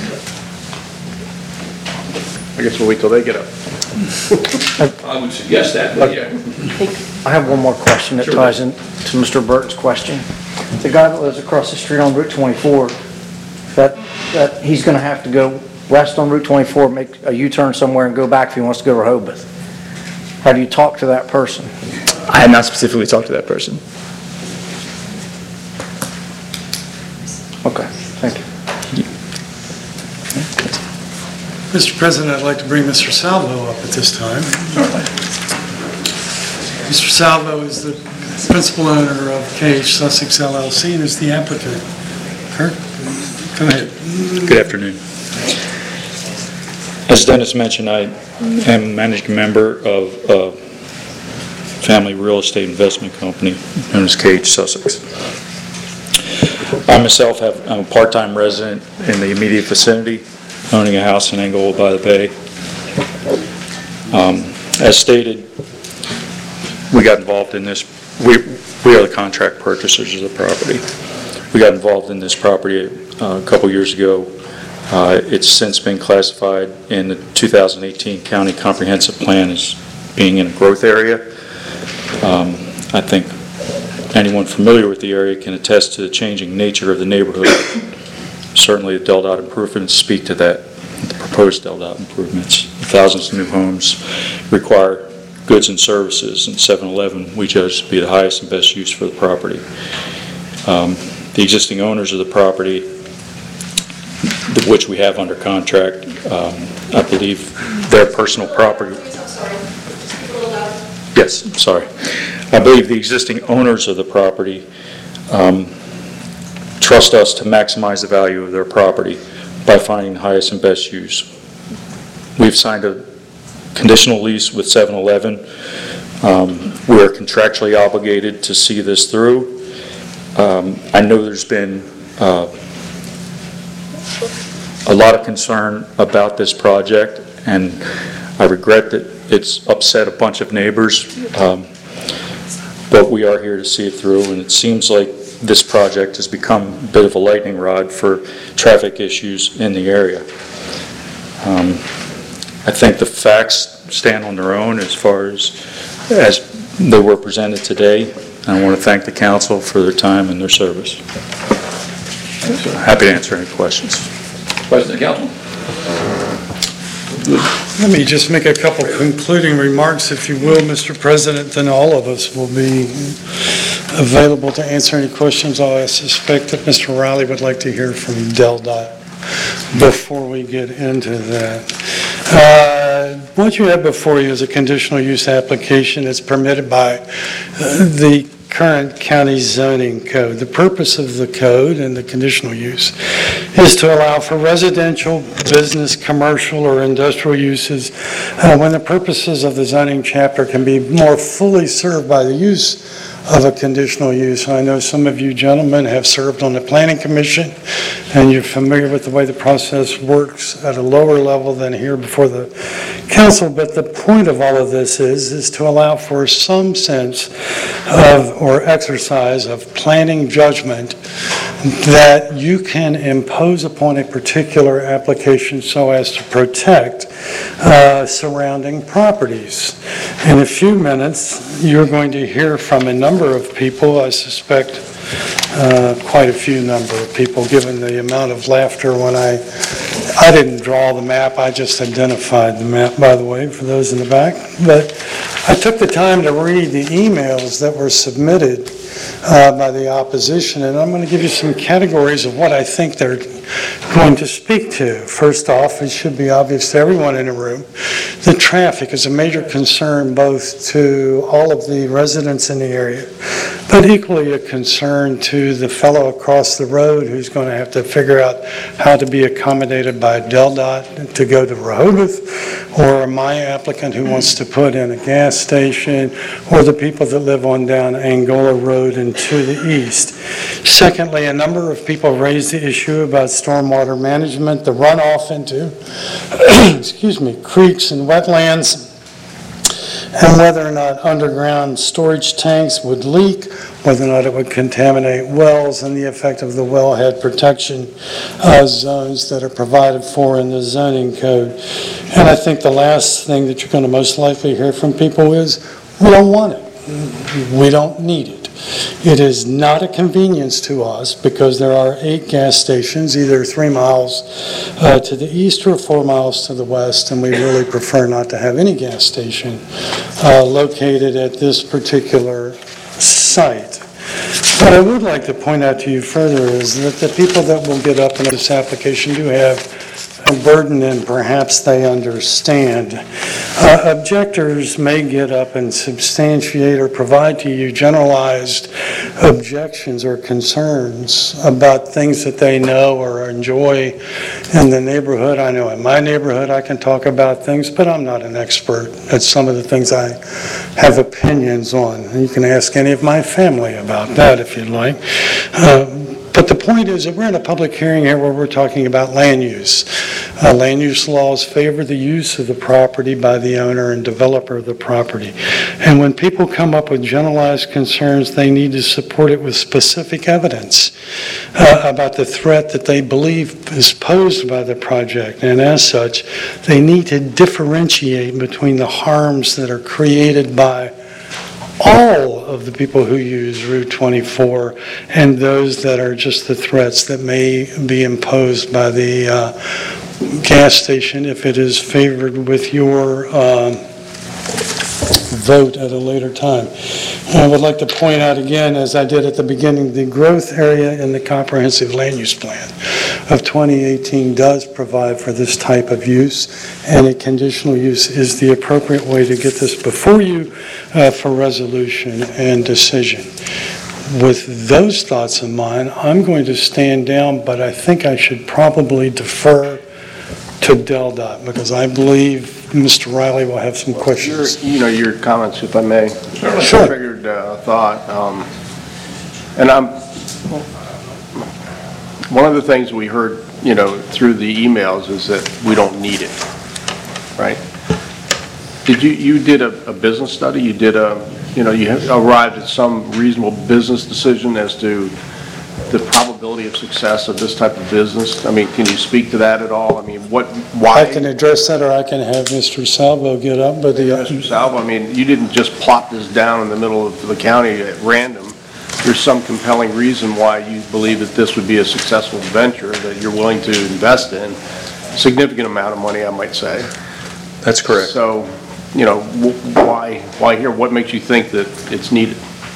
I guess we'll wait till they get up. I would suggest that, but yeah. I have one more question that ties in to Mr. Burton's question. The guy that lives across the street on Route 24, that he's going to have to go west on Route 24, make a U-turn somewhere and go back if he wants to go to Rehoboth. How do you talk to that person? I have not specifically talked to that person. Okay, thank you. Mr. President, I'd like to bring Mr. Salvo up at this time. Mr. Salvo is the principal owner of KH Sussex LLC and is the applicant. Kirk, go ahead. Good afternoon. As Dennis mentioned, I am managing member of a family real estate investment company known as KH Sussex. I myself I'm a part-time resident in the immediate vicinity, owning a house in Angola by the Bay. As stated, we got involved in this. We are the contract purchasers of the property. We got involved in this property a couple years ago. It's since been classified in the 2018 County Comprehensive Plan as being in a growth area. I think anyone familiar with the area can attest to the changing nature of the neighborhood. Certainly, the Del Dot improvements speak to that, the proposed Del Dot improvements. Thousands of new homes require goods and services, and 7-Eleven we judge to be the highest and best use for the property. The existing owners of the property, which we have under contract, I believe their personal property. Yes, sorry. I believe the existing owners of the property trust us to maximize the value of their property by finding the highest and best use. We've signed a conditional lease with 7-Eleven. We are contractually obligated to see this through. I know there's been a lot of concern about this project, and I regret that it's upset a bunch of neighbors, but we are here to see it through, and it seems like this project has become a bit of a lightning rod for traffic issues in the area. I think the facts stand on their own as far as they were presented today. I want to thank the council for their time and their service. So happy to answer any questions. Question of the council? Let me just make a couple concluding remarks, if you will, Mr. President, then all of us will be available to answer any questions. I suspect that Mr. Riley would like to hear from Del Dot before we get into that. What you have before you is a conditional use application that's permitted by the current county zoning code. The purpose of the code and the conditional use is to allow for residential, business, commercial, or industrial uses when the purposes of the zoning chapter can be more fully served by the use of a conditional use. I know some of you gentlemen have served on the Planning Commission, and you're familiar with the way the process works at a lower level than here before the council, but the point of all of this is to allow for some sense of, or exercise of planning judgment that you can impose upon a particular application so as to protect surrounding properties. In a few minutes, you're going to hear from a number of people, I suspect quite a few number of people, given the amount of laughter when I didn't draw the map, I just identified the map, by the way, for those in the back. But I took the time to read the emails that were submitted by the opposition, and I'm going to give you some categories of what I think they're going to speak to. First off, it should be obvious to everyone in the room that traffic is a major concern both to all of the residents in the area, but equally a concern to the fellow across the road who's going to have to figure out how to be accommodated by Del Dot to go to Rehoboth, or my applicant who wants to put in a gas station, or the people that live on down Angola Road and to the east. Secondly, a number of people raised the issue about stormwater management, the runoff into excuse me, creeks and wetlands, and whether or not underground storage tanks would leak, whether or not it would contaminate wells, and the effect of the wellhead protection zones that are provided for in the zoning code. And I think the last thing that you're going to most likely hear from people is, we don't want it. We don't need it. It is not a convenience to us because there are 8 gas stations, either 3 miles to the east or 4 miles to the west, and we really prefer not to have any gas station located at this particular site. What I would like to point out to you further is that the people that will get up in this application do have a burden, and perhaps they understand. Objectors may get up and substantiate or provide to you generalized objections or concerns about things that they know or enjoy in the neighborhood. I know in my neighborhood I can talk about things, but I'm not an expert at some of the things I have opinions on. And you can ask any of my family about that if you'd like. But the point is that we're in a public hearing here where we're talking about land use. Land use laws favor the use of the property by the owner and developer of the property. And when people come up with generalized concerns, they need to support it with specific evidence about the threat that they believe is posed by the project. And as such, they need to differentiate between the harms that are created by all of the people who use Route 24 and those that are just the threats that may be imposed by the gas station if it is favored with your vote at a later time. I would like to point out again, as I did at the beginning, the growth area in the comprehensive land use plan of 2018 does provide for this type of use, and a conditional use is the appropriate way to get this before you for resolution and decision. With those thoughts in mind, I'm going to stand down, but I think I should probably defer to DelDOT because I believe Mr. Riley will have some questions. Your comments, if I may. Sure. Triggered thought. And one of the things we heard, through the emails is that we don't need it, right? Did you did a business study? You did you arrived at some reasonable business decision as to the probability of success of this type of business? I mean, can you speak to that at all? I mean, why? I can address that, or I can have Mr. Salvo get up. But Mr. Salvo, I mean, you didn't just plop this down in the middle of the county at random. There's some compelling reason why you believe that this would be a successful venture that you're willing to invest in. Significant amount of money, I might say. That's correct. So, why here? What makes you think that it's needed?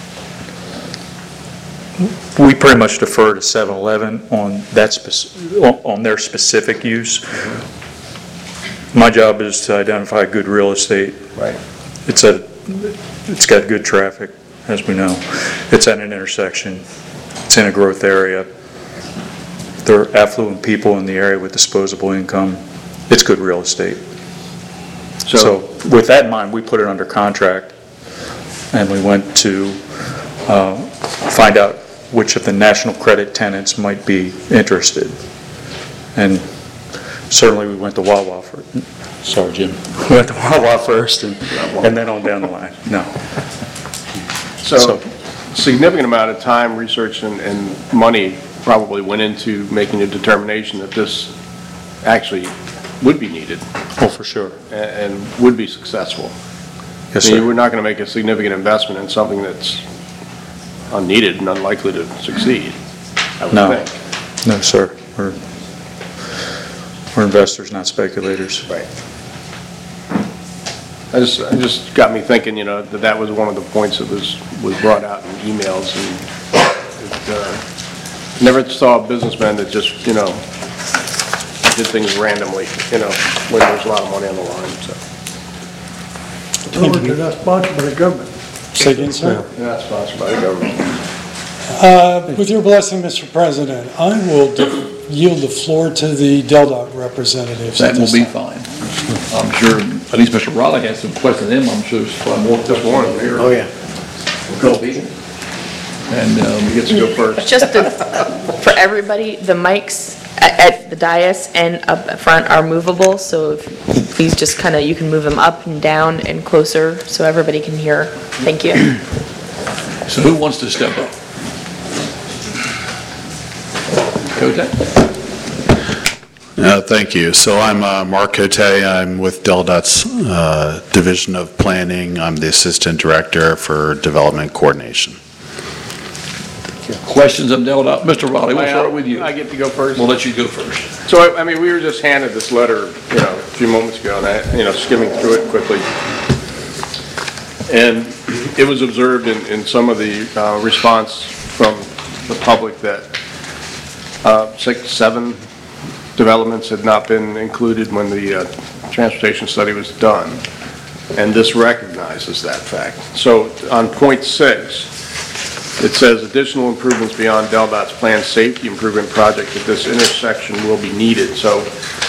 We pretty much defer to 7-Eleven on on their specific use. My job is to identify good real estate. Right. It's got good traffic, as we know. It's at an intersection. It's in a growth area. There are affluent people in the area with disposable income. It's good real estate. So with that in mind, we put it under contract, and we went to find out which of the national credit tenants might be interested. And certainly we went to Wawa first. Sorry, Jim. We went to Wawa first and then on down the line. No. So significant amount of time, research, and money probably went into making a determination that this actually would be needed. Oh, for sure. And would be successful. Yes, I mean, sir. we're not going to make a significant investment in something that's unneeded and unlikely to succeed, I would think. No, sir. We're investors, not speculators. Right. It just got me thinking, that was one of the points that was brought out in emails, and never saw a businessman that just, did things randomly, when there's a lot of money on the line, so. They're not sponsored by the government. Say again, sir? They're not sponsored by the government. With your blessing, Mr. President, I will yield the floor to the DelDOT representatives. That will be fine. I'm sure, at least Mr. Raleigh has some questions in him. I'm sure there's probably more. Just one here. Oh, yeah. Go people. And He gets to go first. Just for everybody, the mics at the dais and up front are movable, so if please just you can move them up and down and closer so everybody can hear. Thank you. so who wants to step up? Cote? Thank you. So I'm Mark Cote. I'm with DelDOT's Division of Planning. I'm the Assistant Director for Development Coordination. Questions of DelDOT? Mr. Raleigh, we'll start with you. I get to go first? We'll let you go first. So, I mean, we were just handed this letter, a few moments ago, and I, skimming through it quickly. And it was observed in some of the response from the public that 7 developments had not been included when the transportation study was done. And this recognizes that fact. So on point 6, it says additional improvements beyond DelDOT's planned safety improvement project at this intersection will be needed. So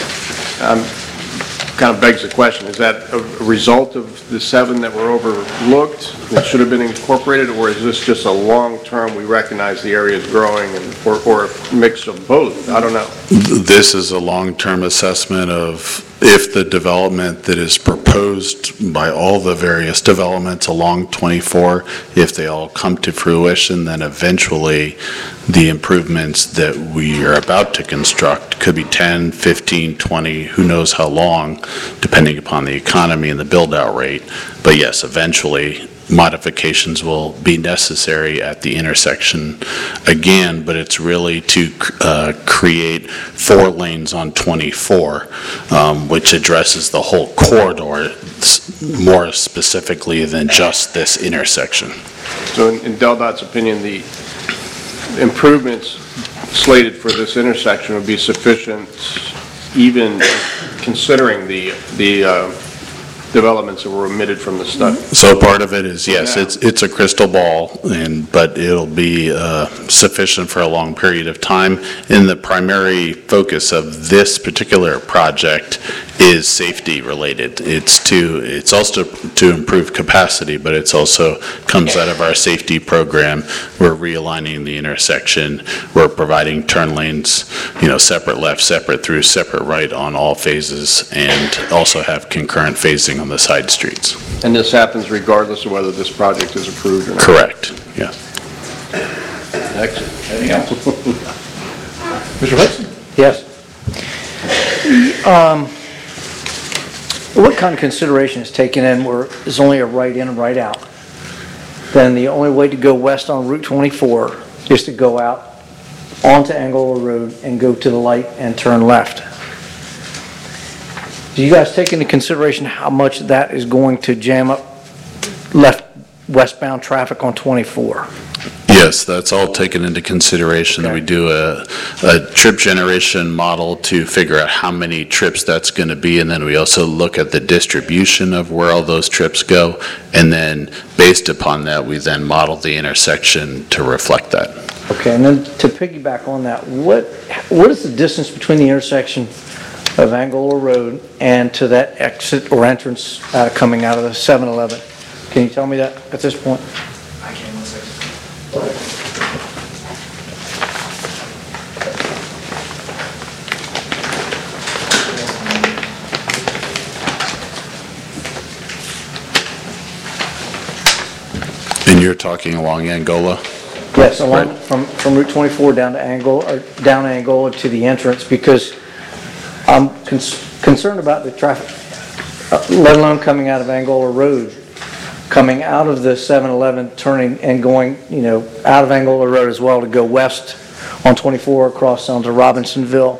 kind of begs the question, is that a result of the 7 that were overlooked that should have been incorporated, or is this just a long-term, we recognize the area is growing, or a mix of both? I don't know. This is a long-term assessment of if the development that is proposed by all the various developments along 24, if they all come to fruition, then eventually the improvements that we are about to construct could be 10, 15, 20, who knows how long, depending upon the economy and the build-out rate. But yes, eventually, modifications will be necessary at the intersection again, but it's really to create 4 lanes on 24, which addresses the whole corridor more specifically than just this intersection. So in DelDOT's opinion, the improvements slated for this intersection would be sufficient, even considering the developments that were omitted from the study? So part of it is, yes, it's a crystal ball, but it'll be sufficient for a long period of time. And the primary focus of this particular project is safety related. It's also to improve capacity, but it's also comes out of our safety program. We're realigning the intersection. We're providing turn lanes, separate left, separate through, separate right on all phases, and also have concurrent phasing on the side streets. And this happens regardless of whether this project is approved or not? Correct, yeah. Excellent. Anything else? Mr. Hudson? Yes. What kind of consideration is taken in where there's only a right in and right out? Then the only way to go west on Route 24 is to go out onto Angola Road and go to the light and turn left. Do you guys take into consideration how much that is going to jam up westbound traffic on 24? Yes, that's all taken into consideration. Okay. We do a trip generation model to figure out how many trips that's going to be, and then we also look at the distribution of where all those trips go, and then based upon that, we then model the intersection to reflect that. Okay, and then to piggyback on that, what is the distance between the intersection of Angola Road and to that exit or entrance coming out of the 7-Eleven? Can you tell me that at this point? I can, 1 second. And you're talking along Angola? Yes, along Right. from Route 24 down to Angola to the entrance, because I'm concerned about the traffic, let alone coming out of Angola Road, coming out of the 7-Eleven, turning and going, out of Angola Road as well to go west on 24 across onto Robinsonville.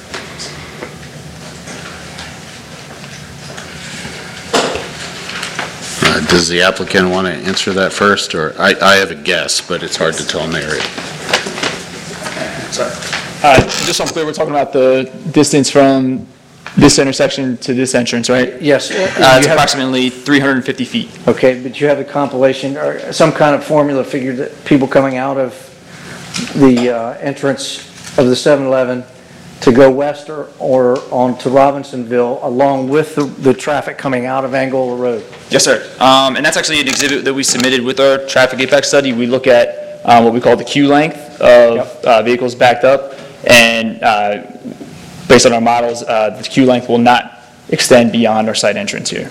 Does the applicant want to answer that first, or I have a guess, but it's hard to tell in the area. Sorry. Just so I'm clear, we're talking about the distance from this intersection to this entrance, right? Yes. It's approximately 350 feet. Okay, but you have a compilation or some kind of formula figure that people coming out of the entrance of the 7-Eleven to go west or on to Robinsonville along with the traffic coming out of Angola Road. Yes, sir. And that's actually an exhibit that we submitted with our traffic impact study. We look at what we call the queue length of vehicles backed up, and based on our models, the queue length will not extend beyond our site entrance here.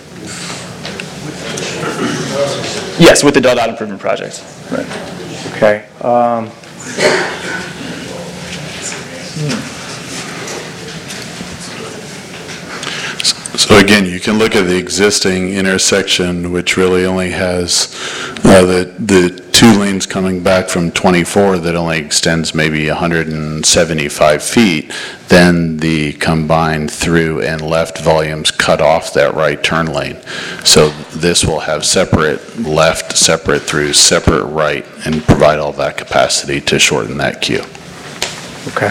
Yes, with the DelDOT improvement project. Right. Okay. So again, you can look at the existing intersection, which really only has the 2 lanes coming back from 24 that only extends maybe 175 feet. Then the combined through and left volumes cut off that right turn lane. So this will have separate left, separate through, separate right, and provide all that capacity to shorten that queue. Okay.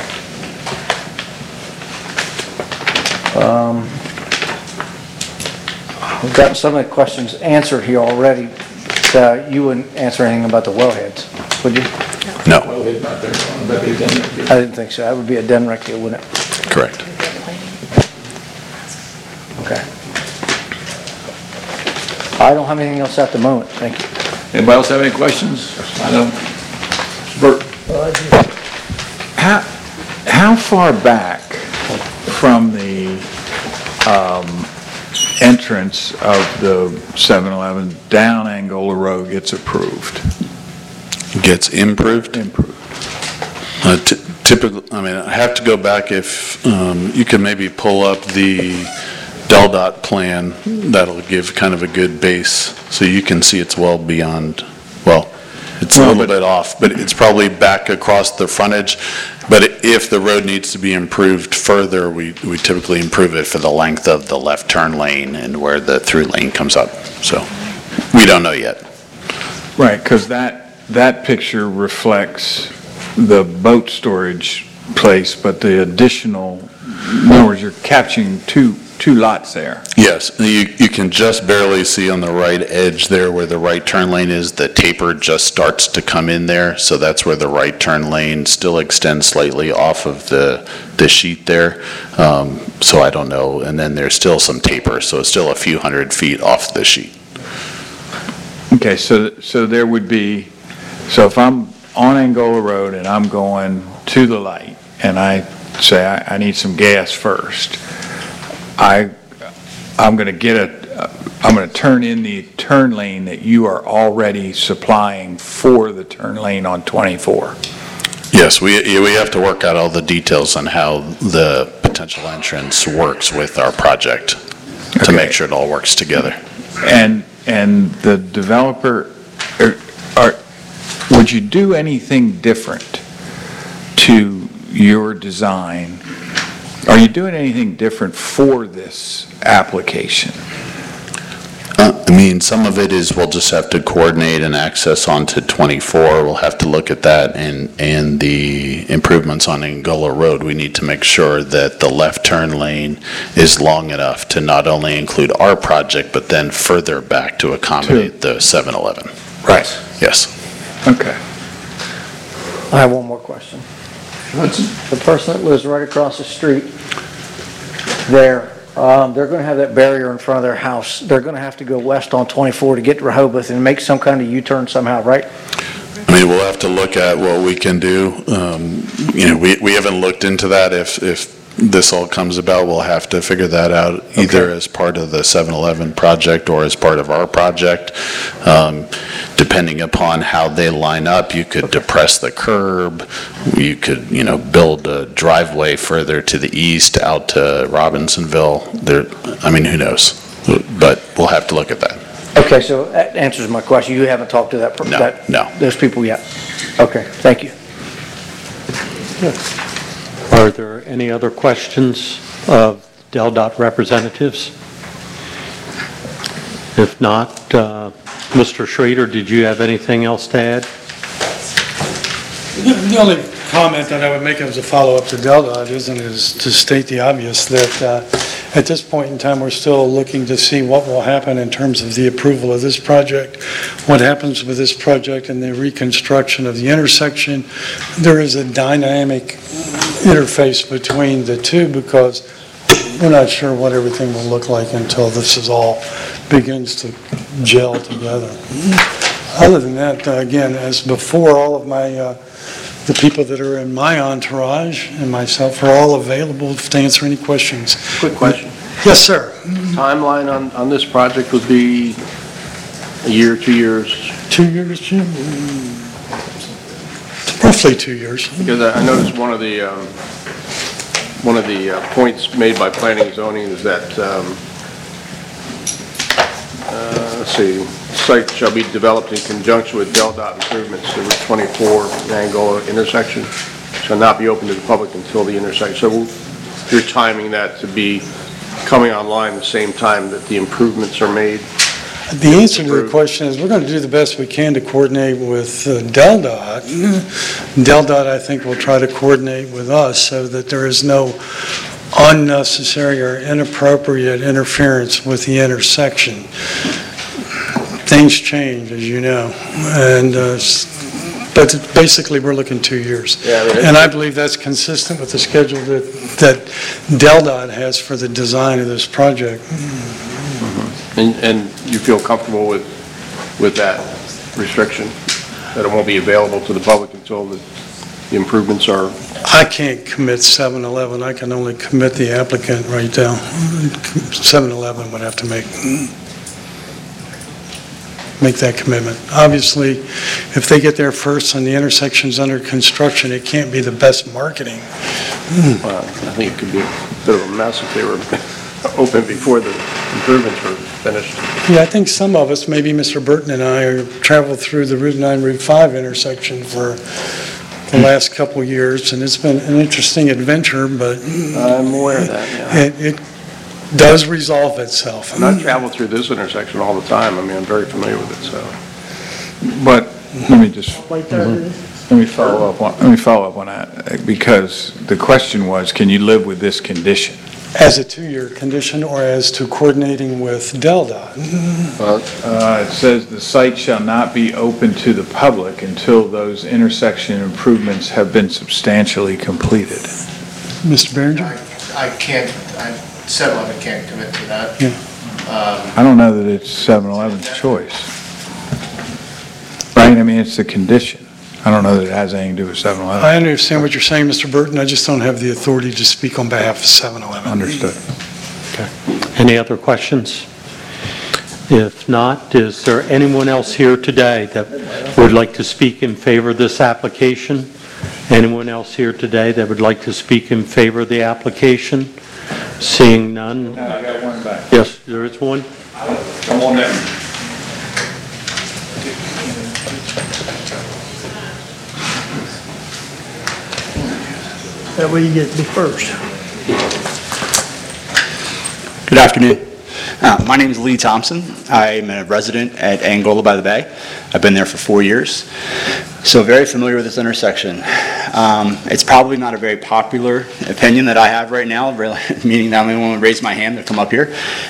We've gotten some of the questions answered here already. You wouldn't answer anything about the wellheads, would you? No, I didn't think so. That would be a DENREC deal, wouldn't it? correct. Okay. I don't have anything else at the moment. Thank you. Anybody else have any questions? I don't. Bert? How far back from the entrance of the 7-Eleven down Angola Road gets approved? Gets improved? Improved. Typically, I have to go back if you can maybe pull up the DelDOT plan that'll give kind of a good base, so you can see it's well beyond, well, it's a little bit off, but it's probably back across the frontage. But if the road needs to be improved further, we typically improve it for the length of the left turn lane and where the through lane comes up. So we don't know yet. Right, because that picture reflects the boat storage place, but the additional, in other words, you're capturing two lots there. Yes, you can just barely see on the right edge there where the right turn lane is, the taper just starts to come in there, so that's where the right turn lane still extends slightly off of the sheet there. So I don't know, and then there's still some taper, so it's still a few hundred feet off the sheet. Okay, so there would be, so if I'm on Angola Road and I'm going to the light, and I say I need some gas first, I'm going to turn in the turn lane that you are already supplying for the turn lane on 24. Yes, we have to work out all the details on how the potential entrance works with our project to make sure it all works together. And the developer, would you do anything different to your design? Are you doing anything different for this application? I mean, some of it is we'll just have to coordinate and access onto 24. We'll have to look at that and the improvements on Angola Road. We need to make sure that the left turn lane is long enough to not only include our project, but then further back to accommodate the 7-Eleven. Right. Yes. Okay. I have one more question. The person that lives right across the street there, they're going to have that barrier in front of their house. They're going to have to go west on 24 to get to Rehoboth and make some kind of U-turn somehow, right? I mean, we'll have to look at what we can do. We haven't looked into that. If this all comes about, we'll have to figure that out either as part of the 7-Eleven project or as part of our project. Depending upon how they line up, you could depress the curb, you could, build a driveway further to the east out to Robinsonville. Who knows? But we'll have to look at that. Okay, so that answers my question. You haven't talked to those people yet? Okay, thank you. Are there any other questions of DelDOT representatives? If not, Mr. Schrader, did you have anything else to add? The only comment that I would make as a follow-up to DelDOT is to state the obvious that at this point in time, we're still looking to see what will happen in terms of the approval of this project, what happens with this project and the reconstruction of the intersection. There is a dynamic interface between the two because we're not sure what everything will look like until this is all begins to gel together. Other than that, again, as before, all of my the people that are in my entourage and myself are all available to answer any questions. Quick question. Yes, sir. Timeline on this project would be a year, 2 years? 2 years, Jim? Roughly 2 years. Because I noticed one of the points made by planning and zoning is that, let's see, site shall be developed in conjunction with DelDOT improvements to Route 24 Angola intersection. Shall not be open to the public until the intersection. So you're timing that to be coming online the same time that the improvements are made? The answer to the question is we're going to do the best we can to coordinate with DelDOT. DelDOT, I think, will try to coordinate with us so that there is no unnecessary or inappropriate interference with the intersection. Things change, as you know, and but basically we're looking 2 years. And I believe that's consistent with the schedule that DelDOT has for the design of this project. And you feel comfortable with that restriction, that it won't be available to the public until the improvements are? I can't commit 7-Eleven. I can only commit the applicant right now. 7-Eleven would have to make that commitment. Obviously, if they get there first and the intersection's under construction, it can't be the best marketing. Well, I think it could be a bit of a mess if they were open before the improvements were finished. Yeah, I think some of us, maybe Mr. Burton and I, have traveled through the Route 9, Route 5 intersection for the last couple of years, and it's been an interesting adventure, but I'm aware of that, yeah. it does resolve itself. And I travel through this intersection all the time. I mean, I'm very familiar with it, so. But let me just, let me follow up on that, because the question was, can you live with this condition? As a 2-year condition or as to coordinating with DelDOT? It says the site shall not be open to the public until those intersection improvements have been substantially completed. Mr. Behringer? I can't, 7-Eleven can't commit to that. Yeah. I don't know that it's 7-Eleven's choice. Right? I mean, it's a condition. I don't know that it has anything to do with 7-Eleven. I understand what you're saying, Mr. Burton. I just don't have the authority to speak on behalf of 7-Eleven. Understood. Okay. Any other questions? If not, is there anyone else here today that would like to speak in favor of this application? Anyone else here today that would like to speak in favor of the application? Seeing none? I got one back. Yes, there is one. Come on down. That way you get to be first. Good afternoon. My name is Lee Thompson. I'm a resident at Angola by the Bay. I've been there for 4 years, so very familiar with this intersection. It's probably not a very popular opinion that I have right now, really, meaning that I'm the only one to raise my hand to come up here.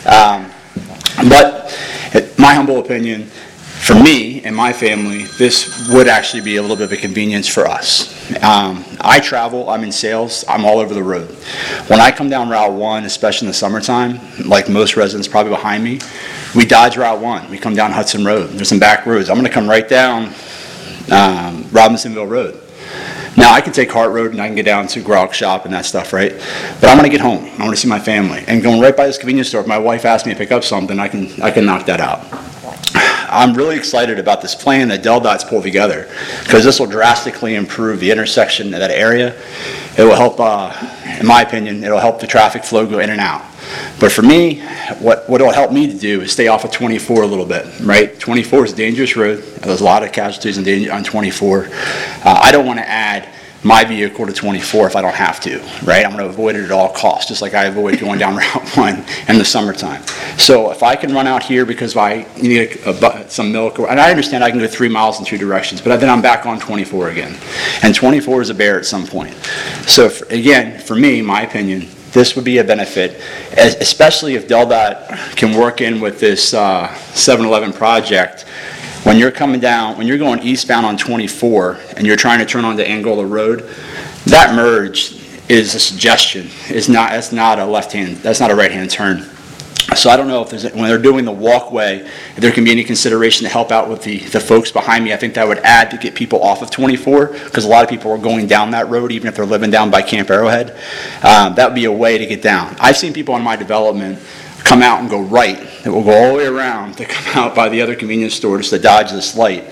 But my humble opinion, for me and my family, this would actually be a little bit of a convenience for us. I travel, I'm in sales, I'm all over the road. When I come down Route 1, especially in the summertime, like most residents probably behind me, we dodge Route 1. We come down Hudson Road. There's some back roads. I'm going to come right down Robinsonville Road. Now, I can take Hart Road and I can get down to Grog Shop and that stuff, right? But I want to get home. I want to see my family. And going right by this convenience store, if my wife asks me to pick up something, I can knock that out. I'm really excited about this plan that DelDOT's pulled together, because this will drastically improve the intersection of that area. It will help, in my opinion, it'll help the traffic flow go in and out. But for me, what it'll help me to do is stay off of 24 a little bit, right? 24 is a dangerous road. There's a lot of casualties on 24. I don't want to add my vehicle to 24 if I don't have to, right? I'm going to avoid it at all costs, just like I avoid going down Route 1 in the summertime. So if I can run out here because I need some milk, and I understand I can go 3 miles in 2 directions, but then I'm back on 24 again. And 24 is a bear at some point. So again, for me, my opinion, this would be a benefit, especially if DelDOT can work in with this 7-Eleven project. When you're coming down, when you're going eastbound on 24 and you're trying to turn onto Angola Road, that merge is a suggestion. That's not a left-hand, that's not a right-hand turn. So I don't know if when they're doing the walkway, if there can be any consideration to help out with the folks behind me. I think that would add to get people off of 24, because a lot of people are going down that road even if they're living down by Camp Arrowhead. That would be a way to get down. I've seen people on my development come out and go right. It will go all the way around to come out by the other convenience store just to dodge this light.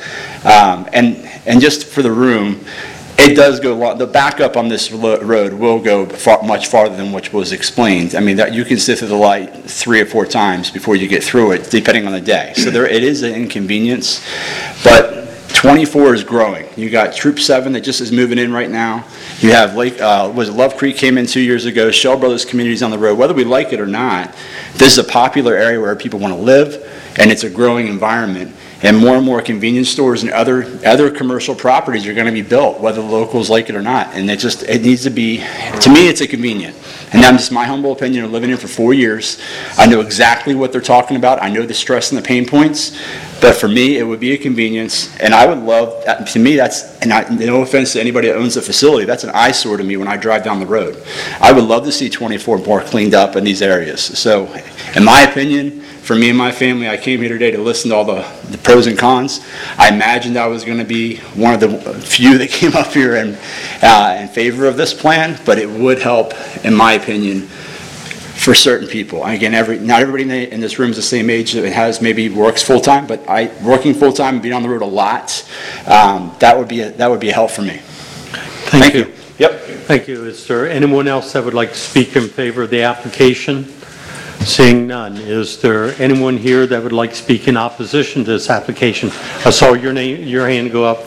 And just for the room, it does go long. The backup on this road will go much farther than what was explained. I mean, that you can sit through the light 3 or 4 times before you get through it, depending on the day. So it is an inconvenience, but 24 is growing. You got Troop 7 that just is moving in right now. You have Love Creek came in 2 years ago. Shell Brothers communities on the road. Whether we like it or not, this is a popular area where people want to live, and it's a growing environment. And more convenience stores and other commercial properties are going to be built, whether the locals like it or not. And it needs to be, to me, it's a convenient. And that's just my humble opinion of living here for 4 years. I know exactly what they're talking about. I know the stress and the pain points. But for me, it would be a convenience. And I would love, to me, no offense to anybody that owns the facility, that's an eyesore to me when I drive down the road. I would love to see 24 more cleaned up in these areas. So, in my opinion, for me and my family, I came here today to listen to all the pros and cons. I imagined I was going to be one of the few that came up here in favor of this plan, but it would help, in my opinion, for certain people. Again, not everybody in this room is the same age that maybe works full-time, but working full-time and being on the road a lot, that would be a help for me. Thank you. Yep. Thank you. Is there anyone else that would like to speak in favor of the application? Seeing none, is there anyone here that would like to speak in opposition to this application? I saw your hand go up